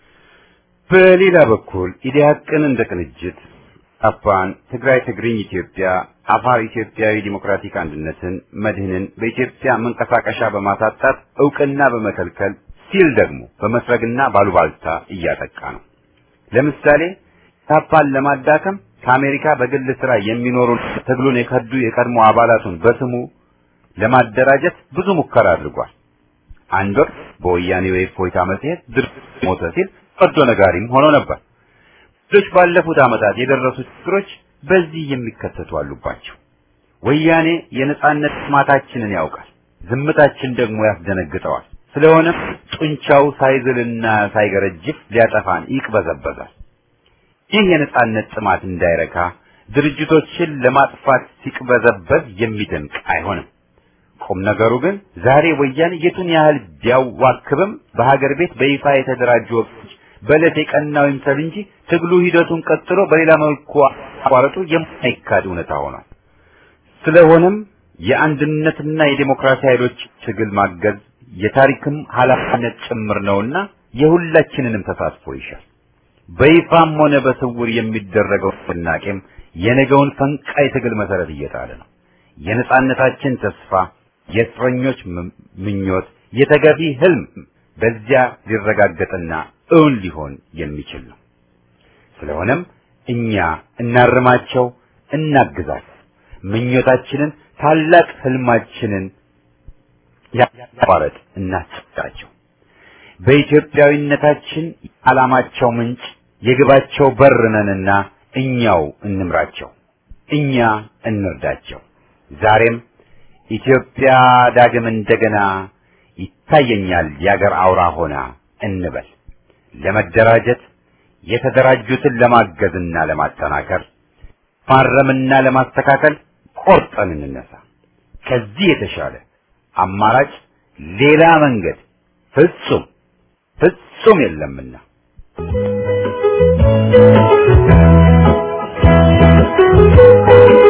በሌላ በኩል ኢዲያቅን እንደ ቅንጅት አፋን፣ ትግራይ ትግርኝ ኢትዮጵያ፣ አፋር ኢትዮጵያዊ ዲሞክራቲክ አንድነትን፣ መድህንን በኢትዮጵያ መንቀሳቀሻ በማሳጣት ዕውቅና በመከልከል ሲል ደግሞ በመስረግና ባሉባልታ እያጠቃ ነው። ለምሳሌ ታፓን ለማዳከም ከአሜሪካ በግል ስራ የሚኖሩ ትግሉን የከዱ የቀድሞ አባላቱን በስሙ ለማደራጀት ብዙ ሙከራ አድርጓል። አንድ ወቅት በወያኔ የእፎይታ መጽሔት ድርጅት ሞተ ሲል ፈርዶ ነጋሪም ሆኖ ነበር። ብዙዎች ባለፉት ዓመታት የደረሱ ችግሮች በዚህ የሚከተቱ አሉባቸው። ወያኔ የነጻነት ጥማታችንን ያውቃል፣ ዝምታችን ደግሞ ያስደነግጠዋል። ስለሆነም ጡንቻው ሳይዝልና ሳይገረጅፍ ሊያጠፋን ይቅበዘበዛል። ይህ የነጻነት ጥማት እንዳይረካ ድርጅቶችን ለማጥፋት ሲቅበዘበዝ የሚደንቅ አይሆንም። ቁም ነገሩ ግን ዛሬ ወያኔ የቱን ያህል ቢያዋክብም በሀገር ቤት በይፋ የተደራጁ ወቅቶች በዕለት የቀናው ይምሰል እንጂ ትግሉ ሂደቱን ቀጥሎ በሌላ መልኩ አቋረጡ የማይካድ እውነታ ሆኗል። ስለሆነም የአንድነትና የዲሞክራሲ ኃይሎች ትግል ማገዝ የታሪክም ኃላፊነት ጭምር ነውና የሁላችንንም ተሳትፎ ይሻል። በይፋም ሆነ በስውር የሚደረገው ንቅናቄም የነገውን ፈንቃይ ትግል መሰረት እየጣለ ነው። የነጻነታችን ተስፋ፣ የእስረኞች ምኞት፣ የተገቢ ህልም በዚያ ሊረጋገጥና እውን ሊሆን የሚችል ነው። ስለሆነም እኛ እናርማቸው፣ እናግዛቸው። ምኞታችንን ታላቅ ህልማችንን ያቋረጥ እናስጣቸው። በኢትዮጵያዊነታችን ዓላማቸው ምንጭ የግባቸው በር ነንና እኛው እንምራቸው፣ እኛ እንርዳቸው። ዛሬም ኢትዮጵያ ዳግም እንደገና ይታየኛል ያገር አውራ ሆና እንበል። ለመደራጀት የተደራጁትን ለማገዝና ለማጠናከር ማረምና ለማስተካከል ቆርጠን እንነሳ። ከዚህ የተሻለ አማራጭ ሌላ መንገድ ፍጹም ፍጹም የለምና Thank you.